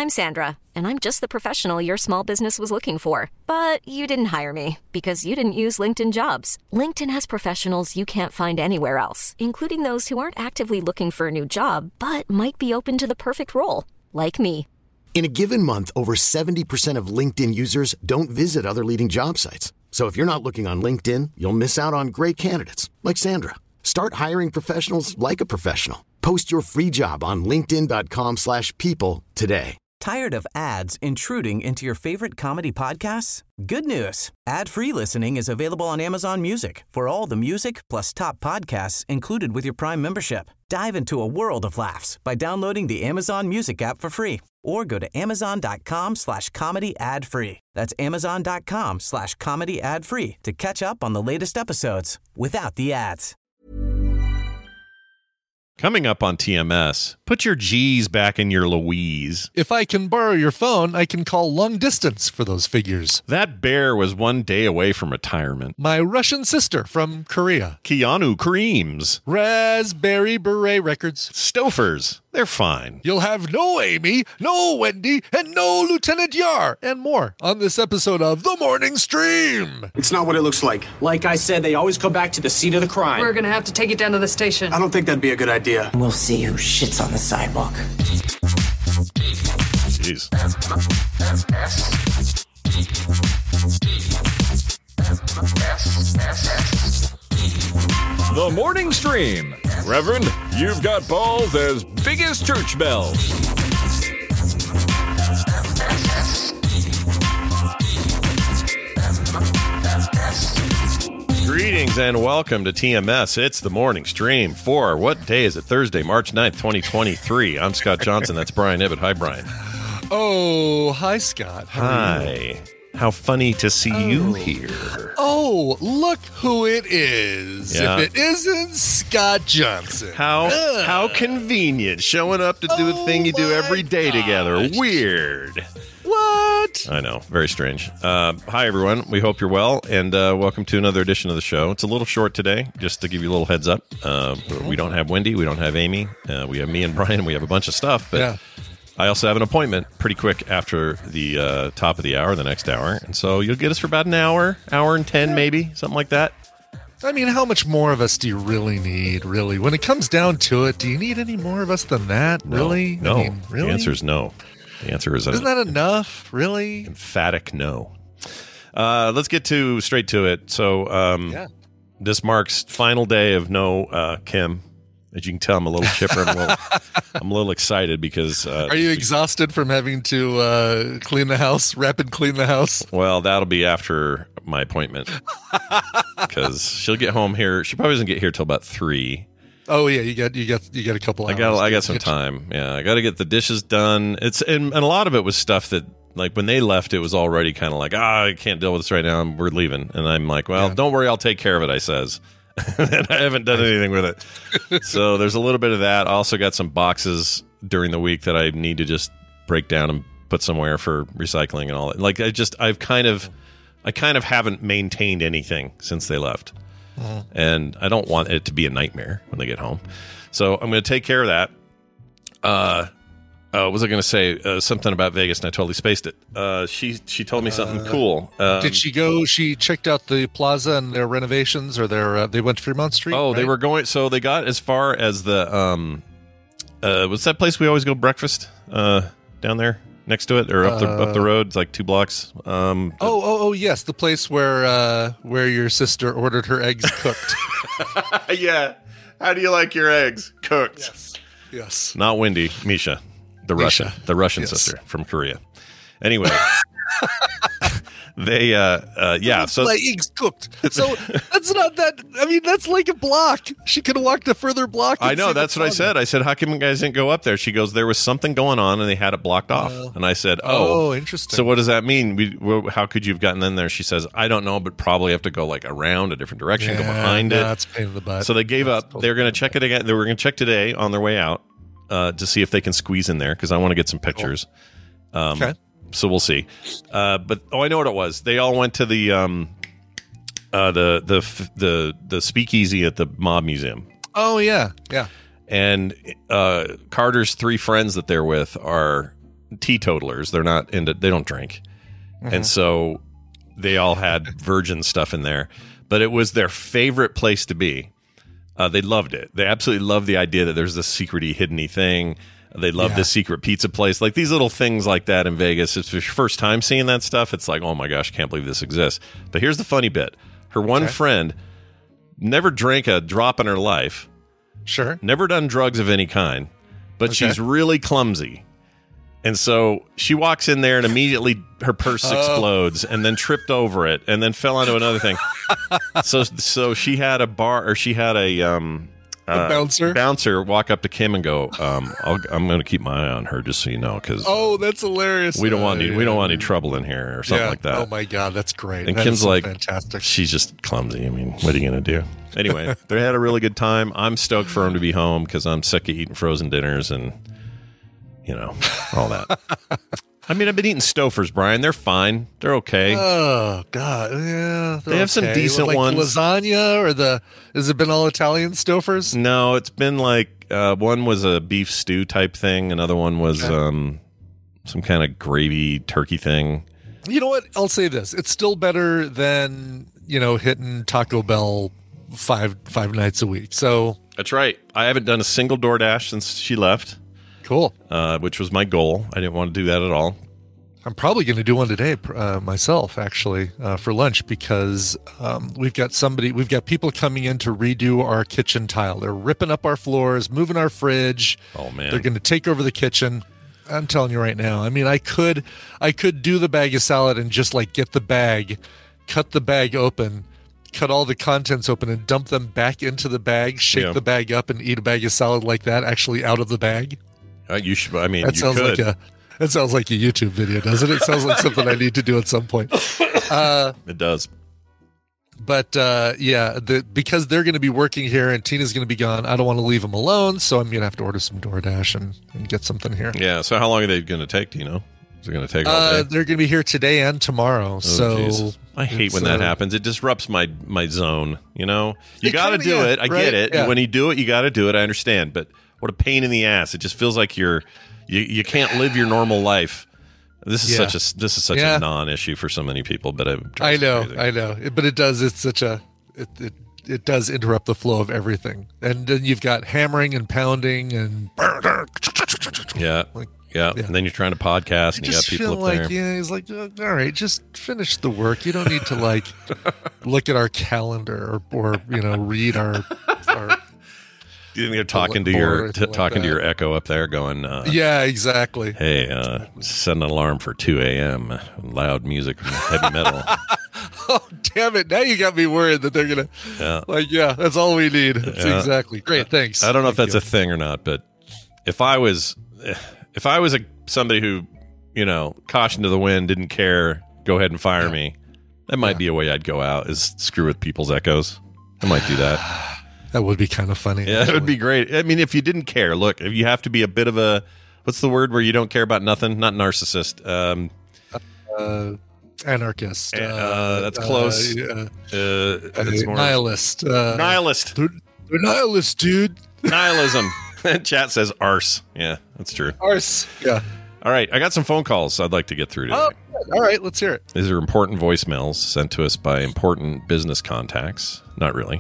I'm Sandra, and I'm just the professional your small business was looking for. But you didn't hire me because you didn't use LinkedIn Jobs. LinkedIn has professionals you can't find anywhere else, including those who aren't actively looking for a new job, but might be open to the perfect role, like me. In a given month, over 70% of LinkedIn users don't visit other leading job sites. So if you're not looking on LinkedIn, you'll miss out on great candidates like Sandra. Start hiring professionals like a professional. Post your free job on linkedin.com/people today. Tired of ads intruding into your favorite comedy podcasts? Good news. Ad-free listening is available on Amazon Music for all the music plus top podcasts included with your Prime membership. Dive into a world of laughs by downloading the Amazon Music app for free or go to amazon.com/comedy ad-free. That's amazon.com/comedy ad-free to catch up on the latest episodes without the ads. Coming up on TMS, put your G's back in your Louise. If I can borrow your phone, I can call long distance for those figures. That bear was one day away from retirement. My Russian sister from Korea. Keanu Creams. Raspberry Beret Records. Stofers. They're fine. You'll have no Amy, no Wendy, and no Lieutenant Yar, and more on this episode of The Morning Stream. It's not what it looks like. Like I said, they always go back to the seat of the crime. We're gonna have to take it down to the station. I don't think that'd be a good idea. We'll see who shits on the sidewalk. Jeez. The Morning Stream. Reverend, you've got balls as big as church bells. Greetings and welcome to TMS. It's the Morning Stream for, what day is it? Thursday, March 9th, 2023. I'm Scott Johnson. That's Brian Ibbett. Hi, Brian. Oh, hi, Scott. Hi. How funny to see you here. Oh, look who it is. Yeah. If it isn't Scott Johnson. How convenient. Showing up to do the thing you do every day together. Weird. What? I know. Very strange. Hi, everyone. We hope you're well, and welcome to another edition of the show. It's a little short today, just to give you a little heads up. We don't have Wendy. We don't have Amy. We have me and Brian. We have a bunch of stuff, but Yeah. I also have an appointment pretty quick after the top of the hour, the next hour. And so you'll get us for about an hour and 10 maybe, something like that. I mean, how much more of us do you really need, really? When it comes down to it, do you need any more of us than that, really? No. I mean, really? The answer is no. The answer is Isn't that enough, really? emphatic no. Let's get straight to it. So This marks final day of no Kim. As you can tell, I'm a little chipper. I'm a little excited because... Are you exhausted from having to clean the house, rapid clean the house? Well, that'll be after my appointment. Because she'll get home here. She probably doesn't get here till about 3. Oh yeah, you got a couple hours. I got some time. Yeah, I got to get the dishes done. And a lot of it was stuff that, like, when they left, it was already kind of like, I can't deal with this right now. We're leaving. And I'm like, well, Don't worry, I'll take care of it, I says. And I haven't done anything with it. So there's a little bit of that. I also got some boxes during the week that I need to just break down and put somewhere for recycling and all that. Like, I kind of haven't maintained anything since they left. And I don't want it to be a nightmare when they get home. So I'm going to take care of that. What was I going to say? Something about Vegas, and I totally spaced it. She told me something cool. Did she go? She checked out the plaza and their renovations, or they went to Fremont Street? Oh, right? they were going. So they got as far as the what's that place we always go breakfast down there next to it, or up the road? It's like 2 blocks. Oh, yes, the place where your sister ordered her eggs cooked. Yeah. How do you like your eggs cooked? Yes. Not Wendy, Misha. The Russian sister from Korea. Anyway, they, so my eggs cooked. So that's not that. I mean, that's like a block. She could have walked a further block. I know. That's what I said. I said, how come you guys didn't go up there? She goes, there was something going on and they had it blocked off. And I said, oh, interesting. So what does that mean? How could you have gotten in there? She says, I don't know, but probably have to go like around a different direction, go behind it. That's a pain in the butt. So they gave up. Totally They're going to check it again. They were going to check today on their way out. To see if they can squeeze in there because I want to get some pictures. Okay. So we'll see. But I know what it was. They all went to the speakeasy at the Mob Museum. Oh yeah. And Carter's 3 friends that they're with are teetotalers. They're not into. They don't drink, and so they all had virgin stuff in there. But it was their favorite place to be. They loved it. They absolutely loved the idea that there's this secret-y, hidden-y thing. They love this secret pizza place. Like these little things like that in Vegas. It's your first time seeing that stuff. It's like, oh my gosh, can't believe this exists. But here's the funny bit. Her one friend never drank a drop in her life. Sure. Never done drugs of any kind. But she's really clumsy. And so she walks in there and immediately her purse explodes and then tripped over it and then fell onto another thing. So she had a bouncer walk up to Kim and go, I'm going to keep my eye on her just so you know, because that's hilarious. We don't want any trouble in here or something like that. Oh my God, that's great. And that Kim's like, fantastic. She's just clumsy. I mean, what are you going to do? Anyway, they had a really good time. I'm stoked for him to be home because I'm sick of eating frozen dinners and all that. I mean, I've been eating Stouffer's, Brian. They're fine. They're okay. Oh God, yeah. They have some decent ones. Lasagna has it been all Italian Stouffer's? No, it's been like one was a beef stew type thing. Another one was some kind of gravy turkey thing. You know what? I'll say this: it's still better than hitting Taco Bell five nights a week. So that's right. I haven't done a single DoorDash since she left. Cool. Which was my goal. I didn't want to do that at all. I'm probably going to do one today myself, actually, for lunch because we've got people coming in to redo our kitchen tile. They're ripping up our floors, moving our fridge. Oh man! They're going to take over the kitchen. I'm telling you right now. I mean, I could do the bag of salad and just like get the bag, cut the bag open, cut all the contents open, and dump them back into the bag. Shake the bag up and eat a bag of salad like that, actually out of the bag. You should. I mean, that sounds like a YouTube video, doesn't it? It sounds like something I need to do at some point. It does. But because they're going to be working here and Tina's going to be gone, I don't want to leave them alone, so I'm going to have to order some DoorDash and get something here. Yeah. So how long are they going to take? Do you know? Is it going to take all day? They're going to be here today and tomorrow. Jesus. I hate when that happens. It disrupts my zone. You got to do it. I get it. Yeah. When you do it, you got to do it. I understand, but. What a pain in the ass! It just feels like you can't live your normal life. This is such a non-issue for so many people. But I know. But it does. It's such a it does interrupt the flow of everything. And then you've got hammering and pounding and and then you're trying to podcast and you got people up there. Yeah, he's like, all right, just finish the work. You don't need to like look at our calendar or read our Do you think they're talking to your Echo up there, going? Yeah, exactly. Hey, set an alarm for 2 a.m. Loud music, heavy metal. Oh, damn it! Now you got me worried that they're gonna. Yeah, that's all we need. That's exactly great. Thanks. I don't know if that's a thing or not, but if I was somebody who, caution to the wind, didn't care, go ahead and fire me. That might be a way I'd go out, is screw with people's Echoes. I might do that. That would be kind of funny. Yeah, it would be great. I mean, if you didn't care, look, if you have to be a bit of a, what's the word where you don't care about nothing? Not narcissist. Anarchist. That's close. It's more nihilist. Nihilist. They're nihilist, dude. Nihilism. Chat says arse. Yeah, that's true. Arse. Yeah. All right, I got some phone calls I'd like to get through today. Oh, all right, let's hear it. These are important voicemails sent to us by important business contacts. Not really.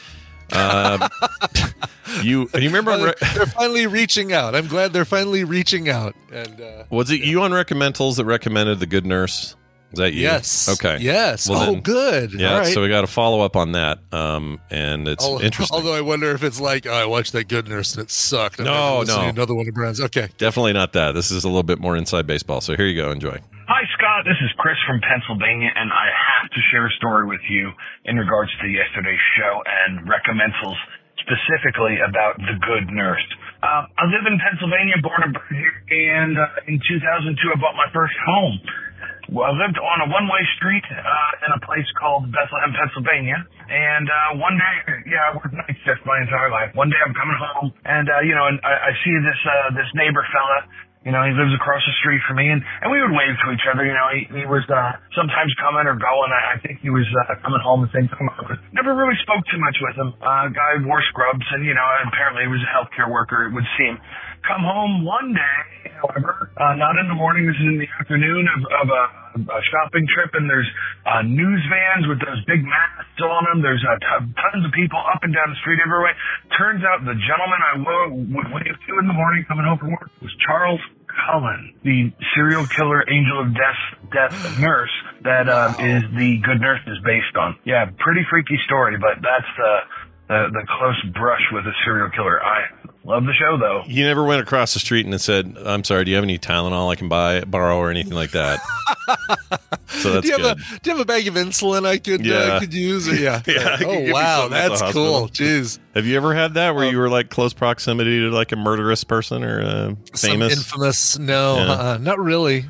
You remember they're finally reaching out. I'm glad they're finally reaching out. And was it you on Recommendals that recommended The Good Nurse? Is that you? Yes. Okay. Yes. Well, then, good. Yeah. All right. So we got to follow up on that. And it's interesting. Although I wonder if it's like, I watched That Good Nurse and it sucked. No. Another one of Brown's. Okay. Definitely not that. This is a little bit more inside baseball. So here you go. Enjoy. Hi, Scott. This is Chris from Pennsylvania, and I have to share a story with you in regards to yesterday's show and Recommendals, specifically about The Good Nurse. I live in Pennsylvania, born and bred here, and in 2002 I bought my first home. Well, I lived on a one-way street in a place called Bethlehem, Pennsylvania, and one day, I worked night shift my entire life. One day I'm coming home, and I see this neighbor fella. He lives across the street from me, and we would wave to each other. He was sometimes coming or going. I think he was coming home at the same time. Never really spoke too much with him. Guy wore scrubs, and apparently he was a healthcare worker, it would seem. Come home one day, however, not in the morning, this is in the afternoon of a shopping trip, and there's news vans with those big masks on them. There's tons of people up and down the street everywhere. Turns out the gentleman I would wave to in the morning coming home from work was Charles Cullen, the serial killer angel of death nurse that is The Good Nurse is based on. Yeah, pretty freaky story, but that's the close brush with a serial killer. I love the show, though. You never went across the street and said, I'm sorry, do you have any Tylenol I can borrow or anything like that? So that's good. Do you have a bag of insulin I could use? Yeah. Oh, wow. That's cool. Jeez. Have you ever had that where you were like close proximity to like a murderous person or famous? Some infamous? No, not really.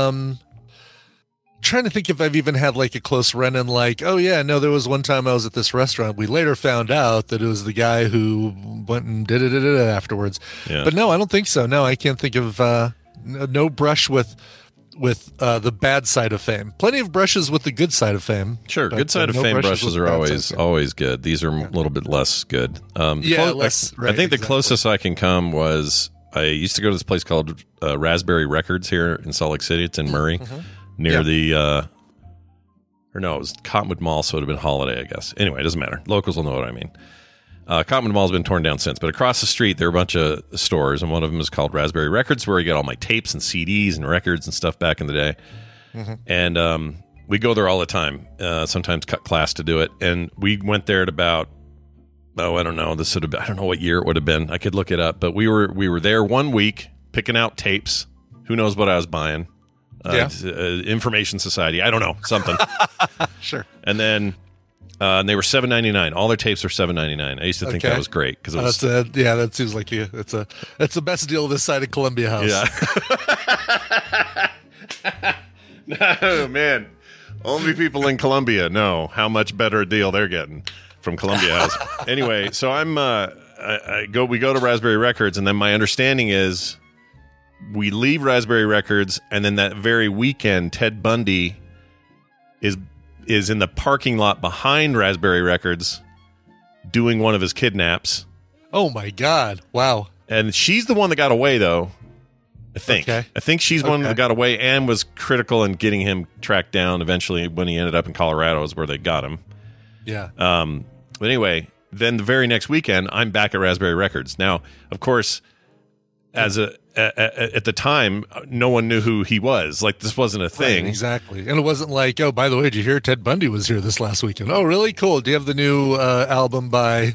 Trying to think if I've even had like a close run-in, like, oh yeah, no, there was one time I was at this restaurant. We later found out that it was the guy who went and did it afterwards. Yeah. But no, I don't think so. No, I can't think of no brush with the bad side of fame. Plenty of brushes with the good side of fame. Sure, good side of fame brushes are always good. These are a little bit less good. Less. Right, I think the closest I can come was I used to go to this place called Raspberry Records here in Salt Lake City. It's in Murray. Mm-hmm. Near the, it was Cottonwood Mall, so it would have been Holiday, I guess. Anyway, it doesn't matter. Locals will know what I mean. Cottonwood Mall's been torn down since, but across the street, there are a bunch of stores, and one of them is called Raspberry Records, where I get all my tapes and CDs and records and stuff back in the day. Mm-hmm. And we go there all the time, sometimes cut class to do it. And we went there at about, I don't know, I don't know what year it would have been. I could look it up, but we were there 1 week picking out tapes. Who knows what I was buying? Information Society. I don't know, something. Sure. And then they were $7.99. All their tapes were $7.99. I used to think that was great because it was. That seems like it's the best deal this side of Columbia House. Yeah. Oh man, only people in Columbia know how much better a deal they're getting from Columbia House. Anyway, so we go to Raspberry Records, and then my understanding is, we leave Raspberry Records, and then that very weekend, Ted Bundy is in the parking lot behind Raspberry Records doing one of his kidnaps. Oh, my God. Wow. And she's the one that got away, though, I think. Okay. I think she's one that got away and was critical in getting him tracked down eventually when he ended up in Colorado is where they got him. Yeah. But anyway, then the very next weekend, I'm back at Raspberry Records. Now, of course, at the time, no one knew who he was. Like, this wasn't a thing. Right, exactly. And it wasn't like, oh, by the way, did you hear Ted Bundy was here this last weekend? Oh, really? Cool. Do you have the new album by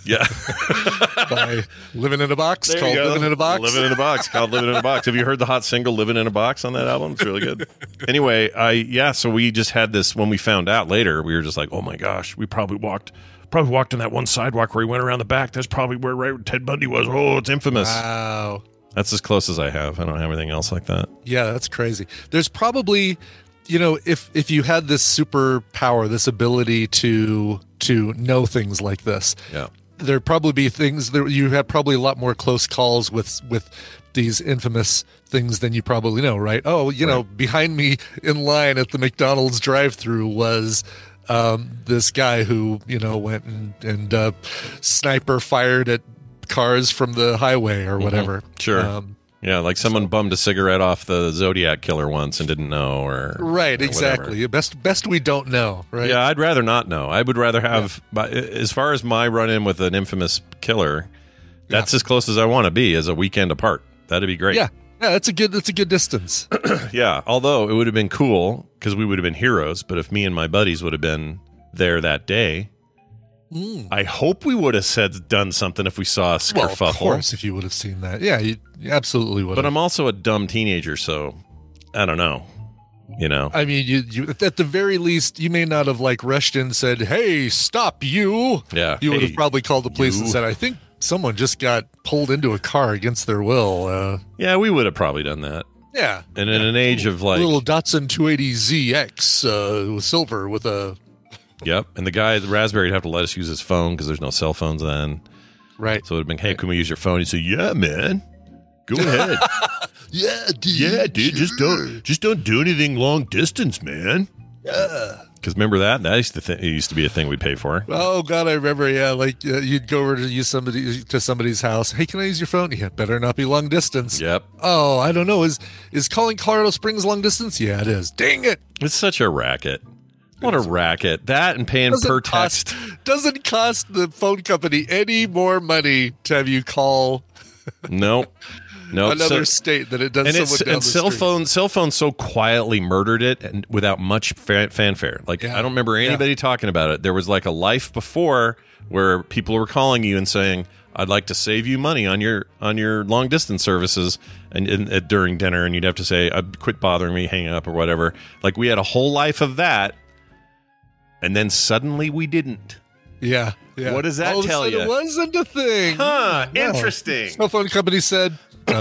Living in a Box? There called Living in a Box? Living in a Box, called Living in a Box. Have you heard the hot single Living in a Box on that album? It's really good. Anyway, so we just had this, when we found out later, we were just like, oh my gosh, we probably walked in that one sidewalk where he went around the back. That's probably where Ted Bundy was. Oh, it's infamous. Wow. That's as close as I have. I don't have anything else like that. Yeah, that's crazy. There's probably, if you had this superpower, this ability to know things like this, there'd probably be things that you had probably a lot more close calls with these infamous things than you probably know, right? Oh, behind me in line at the McDonald's drive-thru was this guy who, went and sniper fired at cars from the highway or whatever. Mm-hmm. Sure. Like someone bummed a cigarette off the Zodiac killer once and didn't know, or right, exactly. Best we don't know, right? Yeah, I'd rather not know. I would rather have, as far as my run-in with an infamous killer, that's as close as I want to be as a weekend apart. That'd be great. Yeah, that's a good distance. Yeah, although it would have been cool because we would have been heroes, but if me and my buddies would have been there that day, I hope we would have done something if we saw a kerfuffle. Well, of course, if you would have seen that. Yeah, you absolutely would. But I'm also a dumb teenager, so I don't know. I mean, you at the very least, you may not have rushed in and said, "Hey, stop you!" Yeah, you would have probably called the police and said, "I think someone just got pulled into a car against their will." Yeah, we would have probably done that. Yeah, and in an age of a little Datsun 280ZX with silver with a. Yep, and the Raspberry would have to let us use his phone because there's no cell phones then. Right. So it would have been, hey, can we use your phone? He'd say, yeah, man, go ahead. Yeah, dude. Yeah, dude, just don't do anything long distance, man. Because remember that? That it used to be a thing we'd pay for. Oh God, I remember. Yeah, like you'd go over to use somebody's house. Hey, can I use your phone? Yeah, better not be long distance. Yep. Oh, I don't know. Is calling Colorado Springs long distance? Yeah, it is. Dang it! It's such a racket. What a racket. That and paying per text. Doesn't cost the phone company any more money to have you call. Nope. Another state that it does. And cell phones so quietly murdered it and without much fanfare. Like I don't remember anybody talking about it. There was like a life before where people were calling you and saying, "I'd like to save you money on your long distance services," and during dinner, and you'd have to say, "Quit bothering me, hang up," or whatever. Like we had a whole life of that, and then suddenly we didn't. Yeah. What does that tell you? It wasn't a thing. Huh? No. Interesting. Cell phone company said,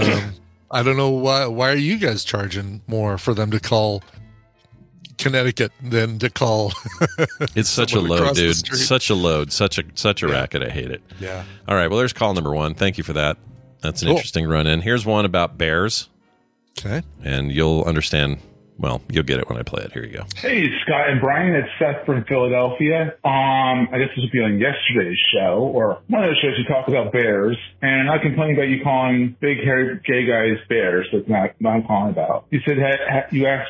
I don't know why are you guys charging more for them to call Connecticut than to call it's such a load, dude. Such a load, such a racket. I hate it. Yeah. All right, well there's call number 1. Thank you for that. That's an interesting run in. Here's one about bears. Okay. And you'll understand. Well, you'll get it when I play it. Here you go. Hey, Scott and Brian, it's Seth from Philadelphia. I guess this would be on yesterday's show, or one of the shows you talk about bears, and I complain about you calling big, hairy, gay guys bears. That's not what I'm calling about. You said, you asked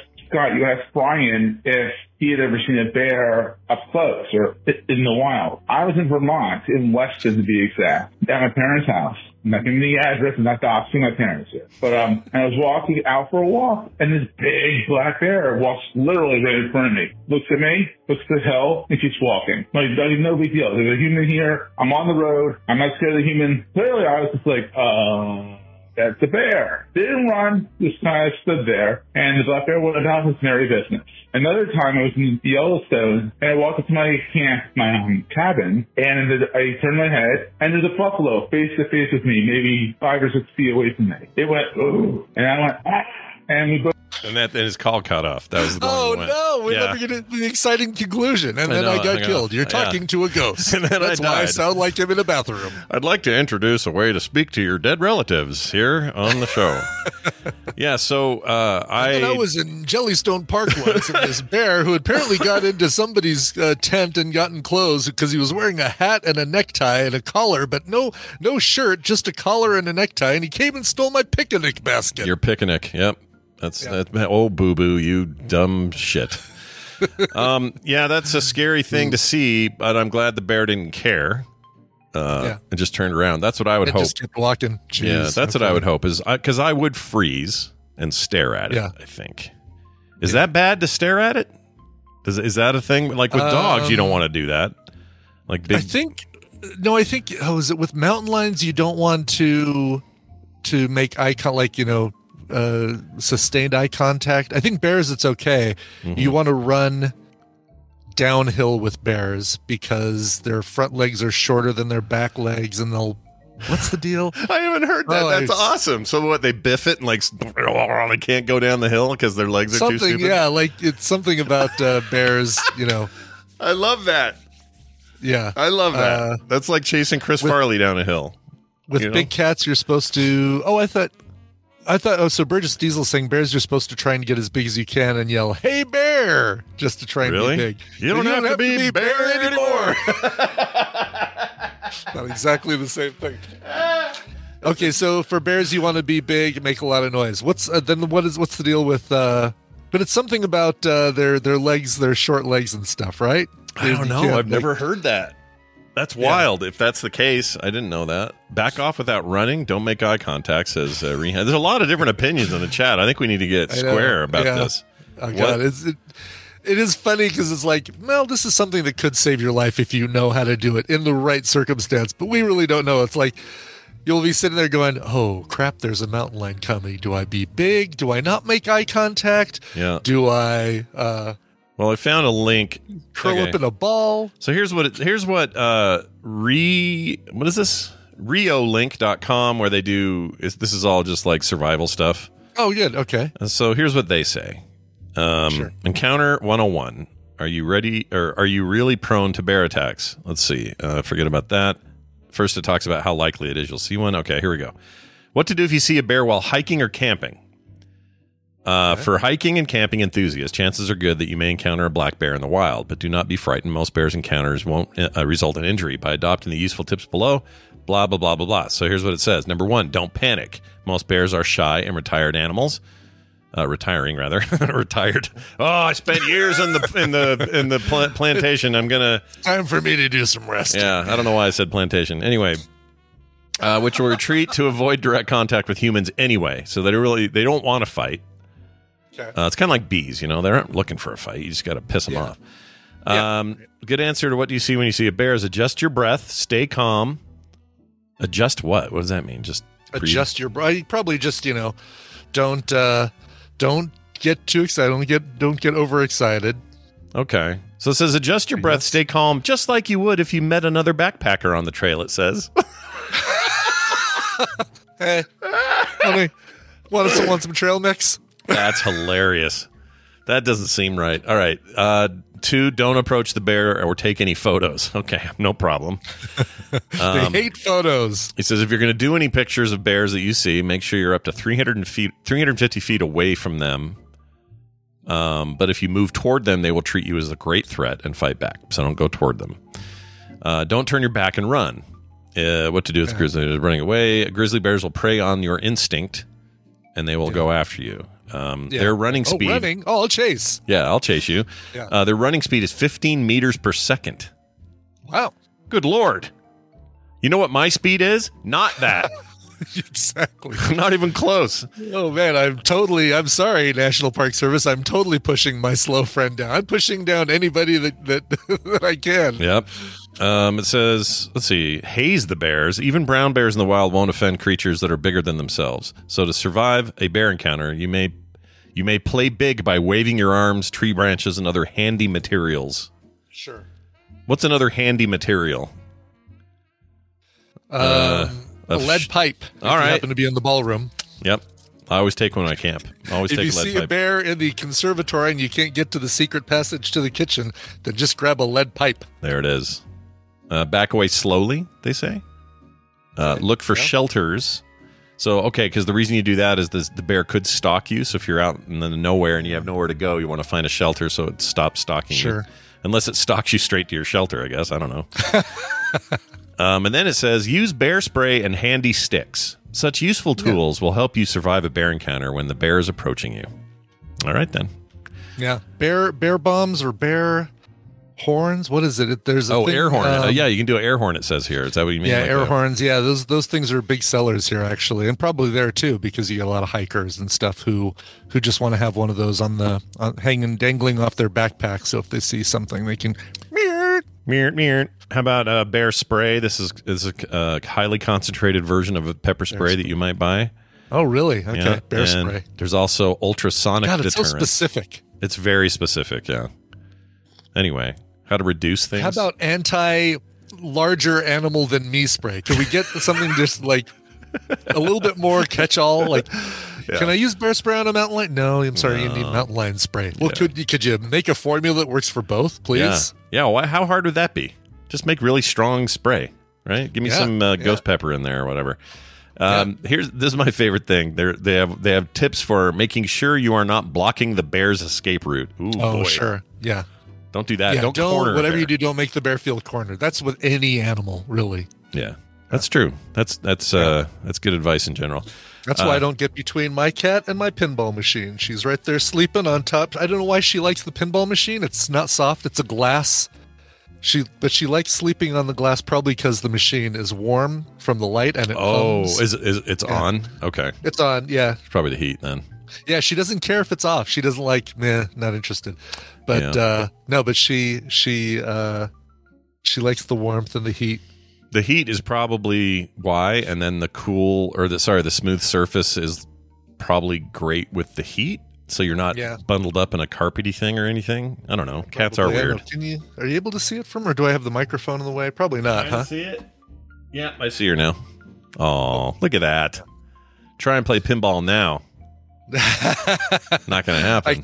Brian if he had ever seen a bear up close or in the wild. I was in Vermont, in Weston to be exact, at my parents' house. I'm not giving the address, I'm not doxing my parents here. But and I was walking out for a walk, and this big black bear walks literally right in front of me. Looks at me, looks at the hill, and keeps walking. Like, no big deal. There's a human here. I'm on the road. I'm not scared of the human. Clearly, I was just like, that's a bear. Didn't run, just kind of stood there, and the black bear went about his merry business. Another time I was in Yellowstone, and I walked up to my cabin, and I turned my head, and there's a buffalo face to face with me, maybe 5 or 6 feet away from me. It went, ooh, and I went, ah, and we both. And his call cut off. That was the one. No, we never get to the exciting conclusion. And then I got killed. You're talking to a ghost. And then that's why I sound like him in a bathroom. I'd like to introduce a way to speak to your dead relatives here on the show. So I was in Jellystone Park once, and this bear who apparently got into somebody's tent and gotten clothes because he was wearing a hat and a necktie and a collar, but no shirt, just a collar and a necktie, and he came and stole my picnic basket. Your picnic, yep. That's oh boo-boo, you dumb shit. That's a scary thing to see, but I'm glad the bear didn't care and just turned around. That's what I would hope. Just kept walking. Jeez, that's what I would hope is because I would freeze and stare at it. I think is that bad to stare at it? Is that a thing? Like with dogs, you don't want to do that. Like big. I think is it with mountain lions? You don't want to make eye contact, sustained eye contact. I think bears, it's okay. Mm-hmm. You want to run downhill with bears because their front legs are shorter than their back legs, and what's the deal? I haven't heard that. That's awesome. So what, they biff it and they can't go down the hill because their legs are too stupid? Yeah, like it's something about bears, I love that. Yeah. I love that. That's like chasing Chris Farley down a hill. With big cats, you're supposed to... so Burgess Diesel saying bears, you're supposed to try and get as big as you can and yell, "Hey, bear!" just to try and be big. You don't have to be bear anymore. Not exactly the same thing. Okay, so for bears, you want to be big and make a lot of noise. What's the deal with? But it's something about their legs, their short legs and stuff, right? I don't know. I've never heard that. That's wild. If that's the case, I didn't know that. Back off without running. Don't make eye contact, says Rehan. There's a lot of different opinions in the chat. I think we need to get square about this. Oh, God. It is funny because it's like, well, this is something that could save your life if you know how to do it in the right circumstance. But we really don't know. It's like you'll be sitting there going, oh, crap, there's a mountain lion coming. Do I be big? Do I not make eye contact? Yeah. Do I... Well, I found a link. Curl up in a ball. So here's what what is this? Riolink.com, where they do this is all just like survival stuff. Oh, good. Okay. So here's what they say. Sure. Encounter 101. Are you ready, or are you really prone to bear attacks? Let's see. Forget about that. First, it talks about how likely it is you'll see one. Okay, here we go. What to do if you see a bear while hiking or camping. For hiking and camping enthusiasts, chances are good that you may encounter a black bear in the wild, but do not be frightened. Most bears encounters won't result in injury. By adopting the useful tips below, blah, blah, blah, blah, blah. So here's what it says. Number 1, don't panic. Most bears are shy and retired animals. Retiring, rather. Retired. Oh, I spent years in the plantation. I'm going to... Time for me to do some rest. Yeah, I don't know why I said plantation. Anyway... which will retreat to avoid direct contact with humans anyway. So they don't want to fight. Okay. It's kind of like bees, they aren't looking for a fight. You just got to piss them off. Good answer to what do you see when you see a bear is adjust your breath, stay calm. Adjust what? What does that mean? Just adjust your breath. Probably just, don't get too excited. Don't get overexcited. Okay. So it says adjust your breath, stay calm, just like you would if you met another backpacker on the trail, it says. Hey, want some trail mix? That's hilarious. That doesn't seem right. All right. 2, don't approach the bear or take any photos. Okay, no problem. They hate photos. He says if you're going to do any pictures of bears that you see, make sure you're up to 350 feet away from them. But if you move toward them, they will treat you as a great threat and fight back. So don't go toward them. Don't turn your back and run. What to do with grizzly bears running away. Grizzly bears will prey on your instinct, and they will go after you. Their running speed... running? Oh, I'll chase. Yeah, I'll chase you. Yeah. Their running speed is 15 meters per second. Wow. Good Lord. You know what my speed is? Not that. Exactly. Not even close. Oh, man, I'm sorry, National Park Service. I'm totally pushing my slow friend down. I'm pushing down anybody that I can. Yep. It says, let's see, haze the bears. Even brown bears in the wild won't offend creatures that are bigger than themselves. So to survive a bear encounter, you may play big by waving your arms, tree branches, and other handy materials. Sure. What's another handy material? A lead pipe. All right. You happen to be in the ballroom. Yep. I always take one when I camp. If you see a bear in the conservatory and you can't get to the secret passage to the kitchen, then just grab a lead pipe. There it is. Back away slowly, they say. Look for shelters. So, okay, because the reason you do that is the bear could stalk you. So if you're out in the nowhere and you have nowhere to go, you want to find a shelter so it stops stalking you. Unless it stalks you straight to your shelter, I guess. I don't know. And then it says, use bear spray and handy sticks. Such useful tools will help you survive a bear encounter when the bear is approaching you. All right, then. Yeah. Bear bombs or bear horns. What is it? There's a thing, air horn. Yeah, you can do an air horn, it says here. Is that what you mean? Yeah, air horns. Yeah, those things are big sellers here, actually. And probably there, too, because you get a lot of hikers and stuff who just want to have one of those dangling off their backpack. So if they see something, they can... Meert. How about bear spray? This is a highly concentrated version of a pepper spray that you might buy. Oh, really? Okay, yeah. Bear spray. There's also ultrasonic deterrent. It's so specific. It's very specific, yeah. Anyway, how to reduce things. How about anti-larger animal than me spray? Can we get something just like a little bit more catch-all? Like, can I use bear spray on a mountain lion? No, I'm sorry, you need mountain lion spray. Well, could you make a formula that works for both, please? Yeah. How hard would that be? Just make really strong spray, right? Give me some ghost pepper in there or whatever. This is my favorite thing. They have tips for making sure you are not blocking the bear's escape route. Ooh, boy. Sure. Yeah. Don't do that. Yeah, don't corner whatever you do, don't make the bear feel cornered. That's with any animal, really. Yeah. That's true. That's good advice in general. That's why I don't get between my cat and my pinball machine. She's right there sleeping on top. I don't know why she likes the pinball machine. It's not soft. It's a glass. But she likes sleeping on the glass probably because the machine is warm from the light and it hums. It's on? Okay. It's on, yeah. It's probably the heat then. Yeah, she doesn't care if it's off. She doesn't like, not interested. But but she likes the warmth and the heat. The heat is probably why, and then the smooth surface is probably great with the heat. So you're not bundled up in a carpety thing or anything? I don't know. Cats are weird. Are you able to see it from, or do I have the microphone in the way? Probably not, Can I see it? Yeah, I see her now. Oh, look at that. Try and play pinball now. Not going to happen.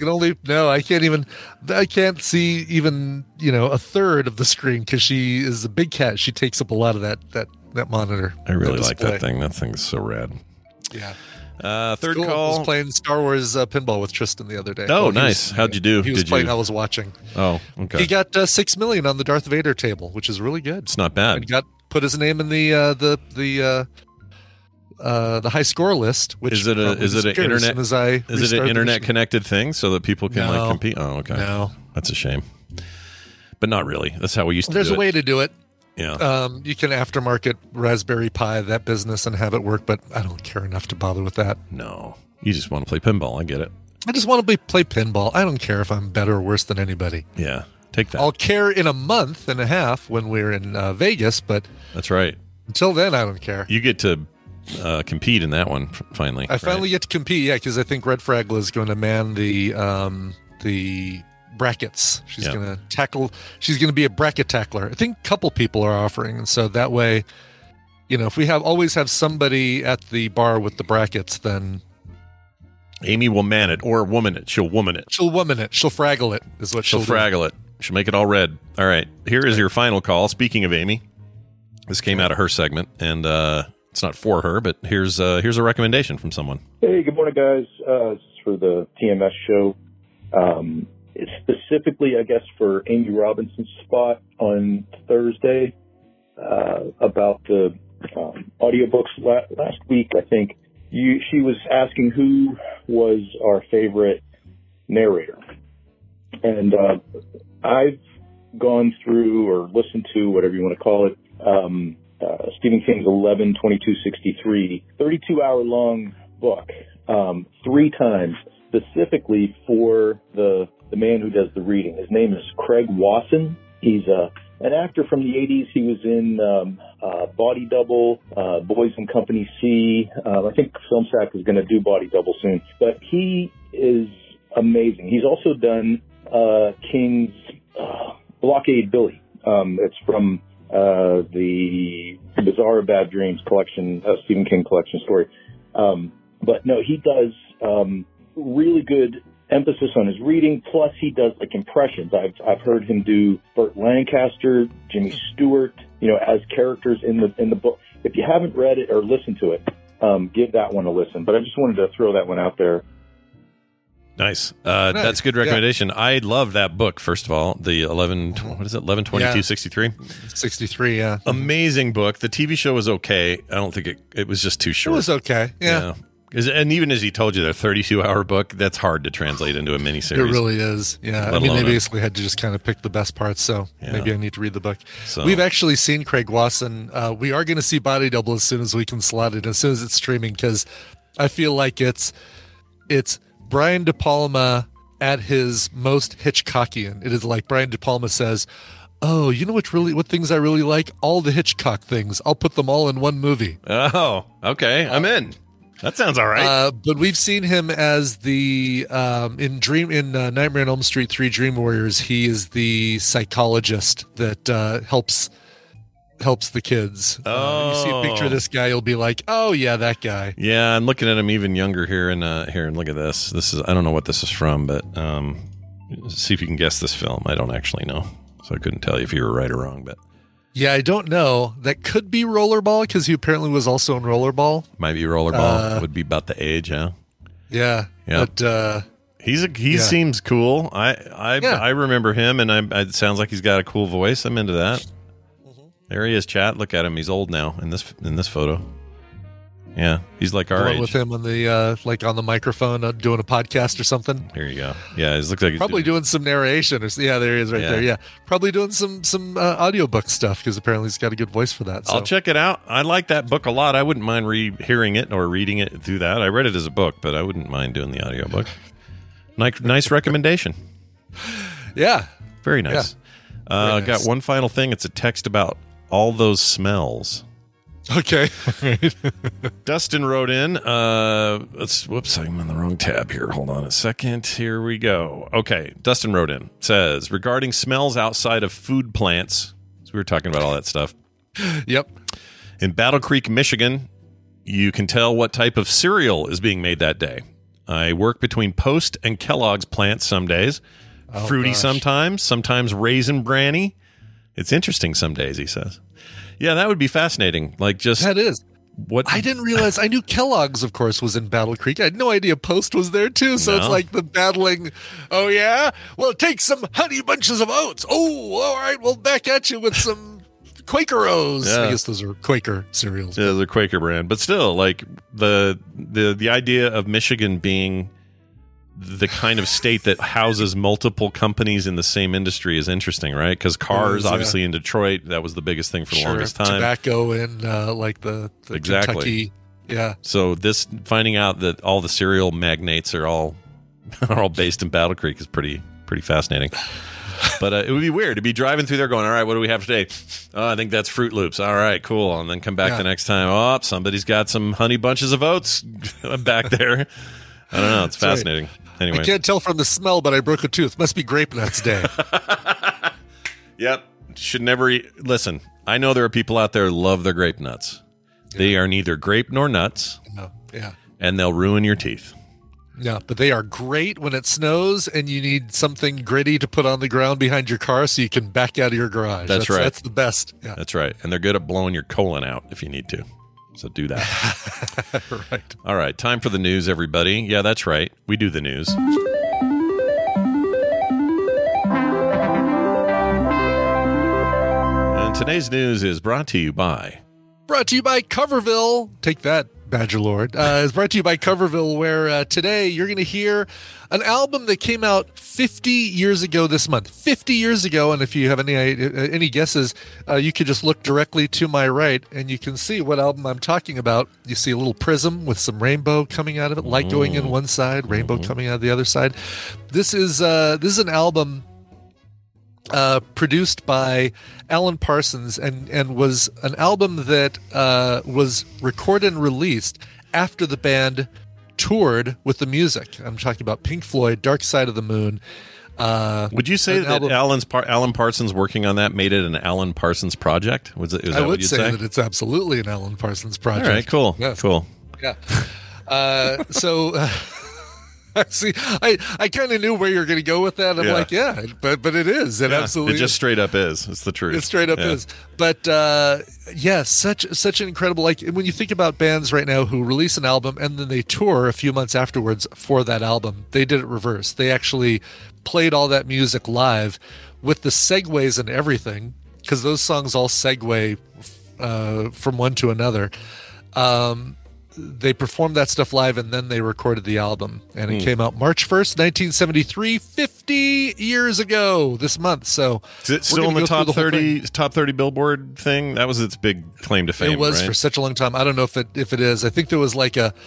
I can't see even, a third of the screen because she is a big cat. She takes up a lot of that monitor. I really like that thing. That thing's so rad. Yeah. Third cool. call. I was playing Star Wars pinball with Tristan the other day. Oh, nice. How'd you do? He was playing. I was watching. Oh, okay. He got 6 million on the Darth Vader table, which is really good. It's not bad. And put his name in the high score list. Which is it an internet connected thing so that people can like compete? Oh, okay. No, that's a shame. But not really. That's how we used to. There's do a way to do it. Yeah. You can aftermarket Raspberry Pi that business and have it work, but I don't care enough to bother with that. No, you just want to play pinball. I get it. I just want to play pinball. I don't care if I'm better or worse than anybody. Yeah, take that. I'll care in a month and a half when we're in Vegas, but that's right. Until then, I don't care. You get to compete in that one finally. I finally get to compete, yeah, because I think Red Fragla is going to man the brackets. She's going to tackle. She's going to be a bracket tackler. I think a couple people are offering, and so that way, if we always have somebody at the bar with the brackets, then Amy will man it or woman it. She'll woman it. She'll woman it. She'll fraggle it. Is what she'll fraggle it. She'll make it all red. All right. Here is your final call. Speaking of Amy, this came out of her segment, and it's not for her, but here's a recommendation from someone. Hey, good morning, guys. This is for the TMS show. It's specifically, I guess, for Amy Robinson's spot on Thursday about the audiobooks. Last week, I think, she was asking who was our favorite narrator. And I've gone through or listened to, whatever you want to call it, Stephen King's 11/22/63, 32-hour-long book, 3 times, specifically for the man who does the reading. His name is Craig Wasson. He's an actor from the 80s. He was in Body Double, Boys and Company C. I think FilmSack is going to do Body Double soon. But he is amazing. He's also done King's Blockade Billy. It's from the Bizarre Bad Dreams collection, Stephen King collection story. But no, he does really good emphasis on his reading. Plus, he does like impressions. I've heard him do Burt Lancaster, Jimmy Stewart, as characters in the book. If you haven't read it or listened to it, give that one a listen. But I just wanted to throw that one out there. Nice. That's a good recommendation. Yeah. I love that book, first of all. The 11/22/63? 63, yeah. Amazing book. The TV show was okay. I don't think it was just too short. It was okay, yeah. And even as he told you, their 32-hour book, that's hard to translate into a miniseries. It really is, yeah. I mean, they basically had to just kind of pick the best parts, so maybe I need to read the book. So, we've actually seen Craig Wasson. We are going to see Body Double as soon as we can slot it, as soon as it's streaming, because I feel like it's Brian De Palma at his most Hitchcockian. It is like Brian De Palma says, "Oh, you know what things I really like? All the Hitchcock things. I'll put them all in one movie." Oh, okay. I'm in. That sounds all right. But we've seen him as the in Nightmare on Elm Street 3 Dream Warriors. He is the psychologist that helps the kids. You see a picture of this guy, you'll be like, "Oh yeah, that guy." Yeah, I'm looking at him even younger here, and look at this. This is, I don't know what this is from, but see if you can guess this film. I don't actually know, so I couldn't tell you if you were right or wrong. But yeah, I don't know. That could be Rollerball, because he apparently was also in Rollerball. Might be Rollerball. Would be about the age, huh? Yeah. But he seems cool. I remember him, and it sounds like he's got a cool voice. I'm into that. There he is, chat. Look at him. He's old now in this photo. Yeah, he's like our age. With him on the on the microphone doing a podcast or something. Here you go. Yeah, it looks like he's probably doing some narration. Yeah, there he is right there. Yeah, probably doing some audiobook stuff, because apparently he's got a good voice for that. So. I'll check it out. I like that book a lot. I wouldn't mind hearing it or reading it through that. I read it as a book, but I wouldn't mind doing the audiobook. Nice recommendation. Yeah. Very nice. Yeah. Nice. Got one final thing. It's a text about all those smells. Okay. Dustin wrote in. Whoops, I'm on the wrong tab here. Hold on a second. Here we go. Okay. Dustin wrote in. Says, regarding smells outside of food plants. So we were talking about all that stuff. Yep. In Battle Creek, Michigan, you can tell what type of cereal is being made that day. I work between Post and Kellogg's plants some days. Fruity sometimes Raisin Branny. It's interesting some days, he says. Yeah, that would be fascinating. Like, just that is. What I didn't realize. I knew Kellogg's, of course, was in Battle Creek. I had no idea Post was there too. So it's like the battling. Oh yeah, well, take some Honey Bunches of Oats. Oh, all right, we'll back at you with some Quakeros. Yeah. I guess those are Quaker cereals. Yeah, they're Quaker brand, but still, like the idea of Michigan being the kind of state that houses multiple companies in the same industry is interesting, right? Because cars, obviously, in Detroit, that was the biggest thing for the longest time. Tobacco in like the Kentucky. Yeah. So this finding out that all the cereal magnates are all based in Battle Creek is pretty fascinating. But it would be weird to be driving through there going, all right, what do we have today? Oh, I think that's Fruit Loops. All right, cool. And then come back the next time. Oh, somebody's got some Honey Bunches of Oats back there. I don't know. It's fascinating. Right. Anyway. I can't tell from the smell, but I broke a tooth. Must be Grape Nuts Day. Yep. Should never eat. Listen, I know there are people out there who love their grape nuts. Yeah. They are neither grape nor nuts. No. Yeah. And they'll ruin your teeth. Yeah, but they are great when it snows and you need something gritty to put on the ground behind your car so you can back out of your garage. That's right. That's the best. Yeah. That's right. And they're good at blowing your colon out if you need to. So do that. Right. All right. Time for the news, everybody. Yeah, that's right. We do the news. And today's news is brought to you by Coverville. Take that, Badger Lord. It's brought to you by Coverville, where today you're going to hear an album that came out 50 years ago this month. 50 years ago, and if you have any guesses, you could just look directly to my right, and you can see what album I'm talking about. You see a little prism with some rainbow coming out of it, light going in one side, rainbow coming out of the other side. This is an album produced by Alan Parsons and was an album that was recorded and released after the band toured with the music. I'm talking about Pink Floyd, Dark Side of the Moon. Would you say that Alan Parsons working on that made it an Alan Parsons project? I would say that it's absolutely an Alan Parsons project. All right, cool. Yes. Cool. Yeah. See, I kind of knew where you're going to go with that. I'm like, but it is. It absolutely it just straight up is. It's the truth. It straight up is. But such an incredible, like when you think about bands right now who release an album and then they tour a few months afterwards for that album, they did it reverse. They actually played all that music live with the segues and everything, because those songs all segue from one to another. They performed that stuff live, and then they recorded the album, and it came out March 1st, 1973, 50 years ago this month. So is it still in the top 30 Billboard thing? That was its big claim to fame. It was right? for such a long time. I don't know if it is. I think there was like a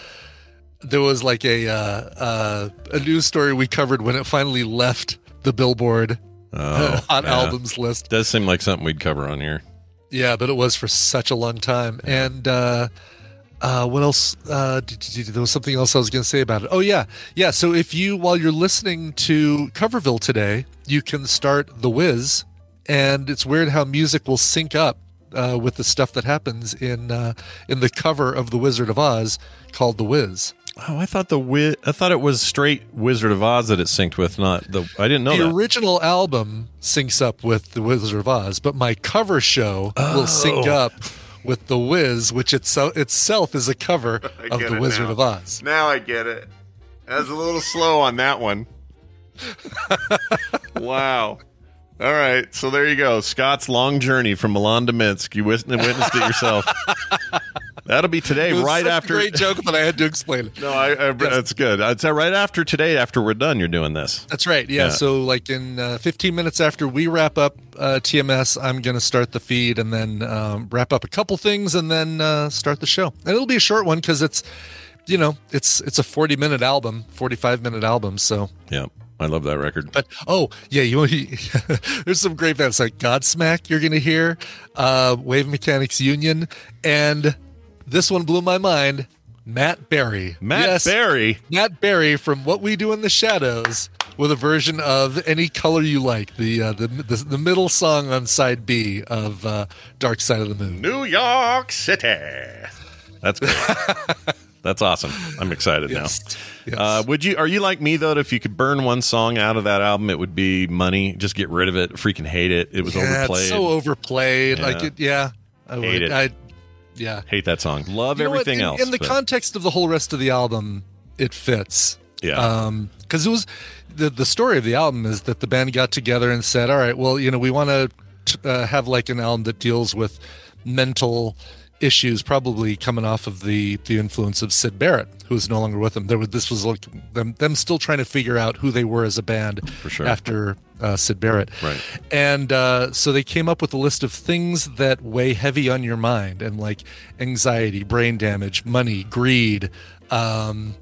news story we covered when it finally left the Billboard Hot Albums list. Does seem like something we'd cover on here. Yeah, but it was for such a long time. And what else? There was something else I was going to say about it. Oh, yeah. Yeah, so while you're listening to Coverville today, you can start The Wiz, and it's weird how music will sync up with the stuff that happens in the cover of The Wizard of Oz called The Wiz. Oh, I thought it was straight Wizard of Oz that it synced with, not the. I didn't know the that. original album syncs up with The Wizard of Oz, but my cover show will sync up with The Wiz, which itself is a cover of The Wizard of Oz. Now I get it. I was a little slow on that one. Wow. All right, so there you go. Scott's long journey from Milan to Minsk. You witnessed it yourself. That'll be today, right after. A great joke, but I had to explain it. No, that's good. It's right after today. After we're done, you're doing this. That's right. Yeah. So, like in 15 minutes after we wrap up TMS, I'm going to start the feed and then wrap up a couple things and then start the show. And it'll be a short one because it's a 40-minute album, 45-minute album. So yeah. I love that record. But there's some great bands like Godsmack you're going to hear, Wave Mechanics Union, and this one blew my mind, Matt Berry. Matt Berry from What We Do in the Shadows with a version of Any Color You Like, the middle song on side B of Dark Side of the Moon. New York City. That's great. That's awesome. I'm excited now. Yes. Are you like me though? That if you could burn one song out of that album, it would be Money. Just get rid of it. Freaking hate it. It was overplayed. It's so overplayed. Yeah. I hate it. Yeah. Hate that song. Love You know what? everything else. In the but- context of the whole rest of the album, it fits. Yeah. Because it was the story of the album is that the band got together and said, all right, well, we want to have like an album that deals with mental issues, probably coming off of the influence of Syd Barrett, who is no longer with them. This was like them still trying to figure out who they were as a band For sure. after Syd Barrett. Right. And so they came up with a list of things that weigh heavy on your mind, and like anxiety, brain damage, money, greed, time,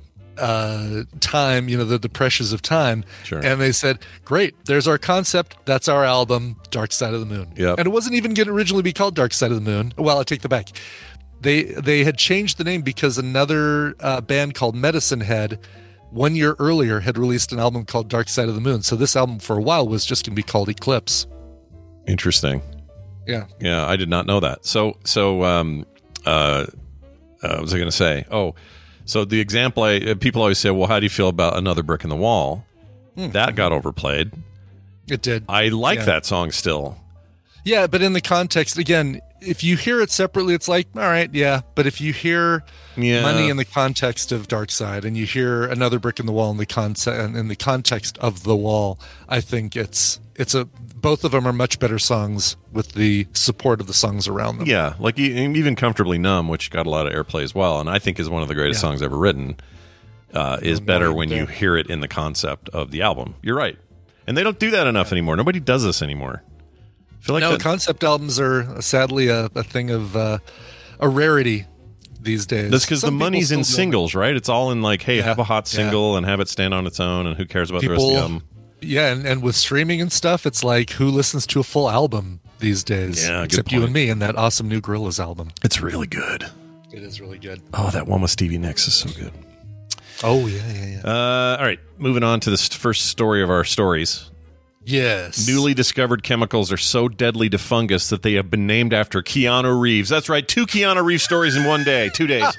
the pressures of time. Sure. And they said, great, there's our concept. That's our album, Dark Side of the Moon. Yep. And it wasn't even going to originally be called Dark Side of the Moon. Well, I take that back. They had changed the name because another band called Medicine Head 1 year earlier had released an album called Dark Side of the Moon. So this album for a while was just going to be called Eclipse. Interesting. Yeah. Yeah, I did not know that. So what was I going to say? Oh, so the example, people always say, well, how do you feel about Another Brick in the Wall? That got overplayed. It did. I like that song still. Yeah, but in the context, again, if you hear it separately, it's like, all right, yeah. But if you hear Money in the context of Dark Side, and you hear Another Brick in the Wall in the context of The Wall, I think both of them are much better songs with the support of the songs around them. Yeah, like even Comfortably Numb, which got a lot of airplay as well, and I think is one of the greatest songs ever written, is better when you hear it in the concept of the album. You're right. And they don't do that enough anymore. Nobody does this anymore. I feel like concept albums are sadly a thing of a rarity these days. That's because the money's in singles, right? It's all in like, hey, have a hot single and have it stand on its own, and who cares about the rest of the album? Yeah, and with streaming and stuff, it's like, who listens to a full album these days? Yeah, except you and me and that awesome new Gorillaz album. It's really good. It is really good. Oh, that one with Stevie Nicks is so good. Oh, yeah. All right, moving on to this first story of our stories. Yes. Newly discovered chemicals are so deadly to fungus that they have been named after Keanu Reeves. That's right, 2 Keanu Reeves stories in 1 day, 2 days.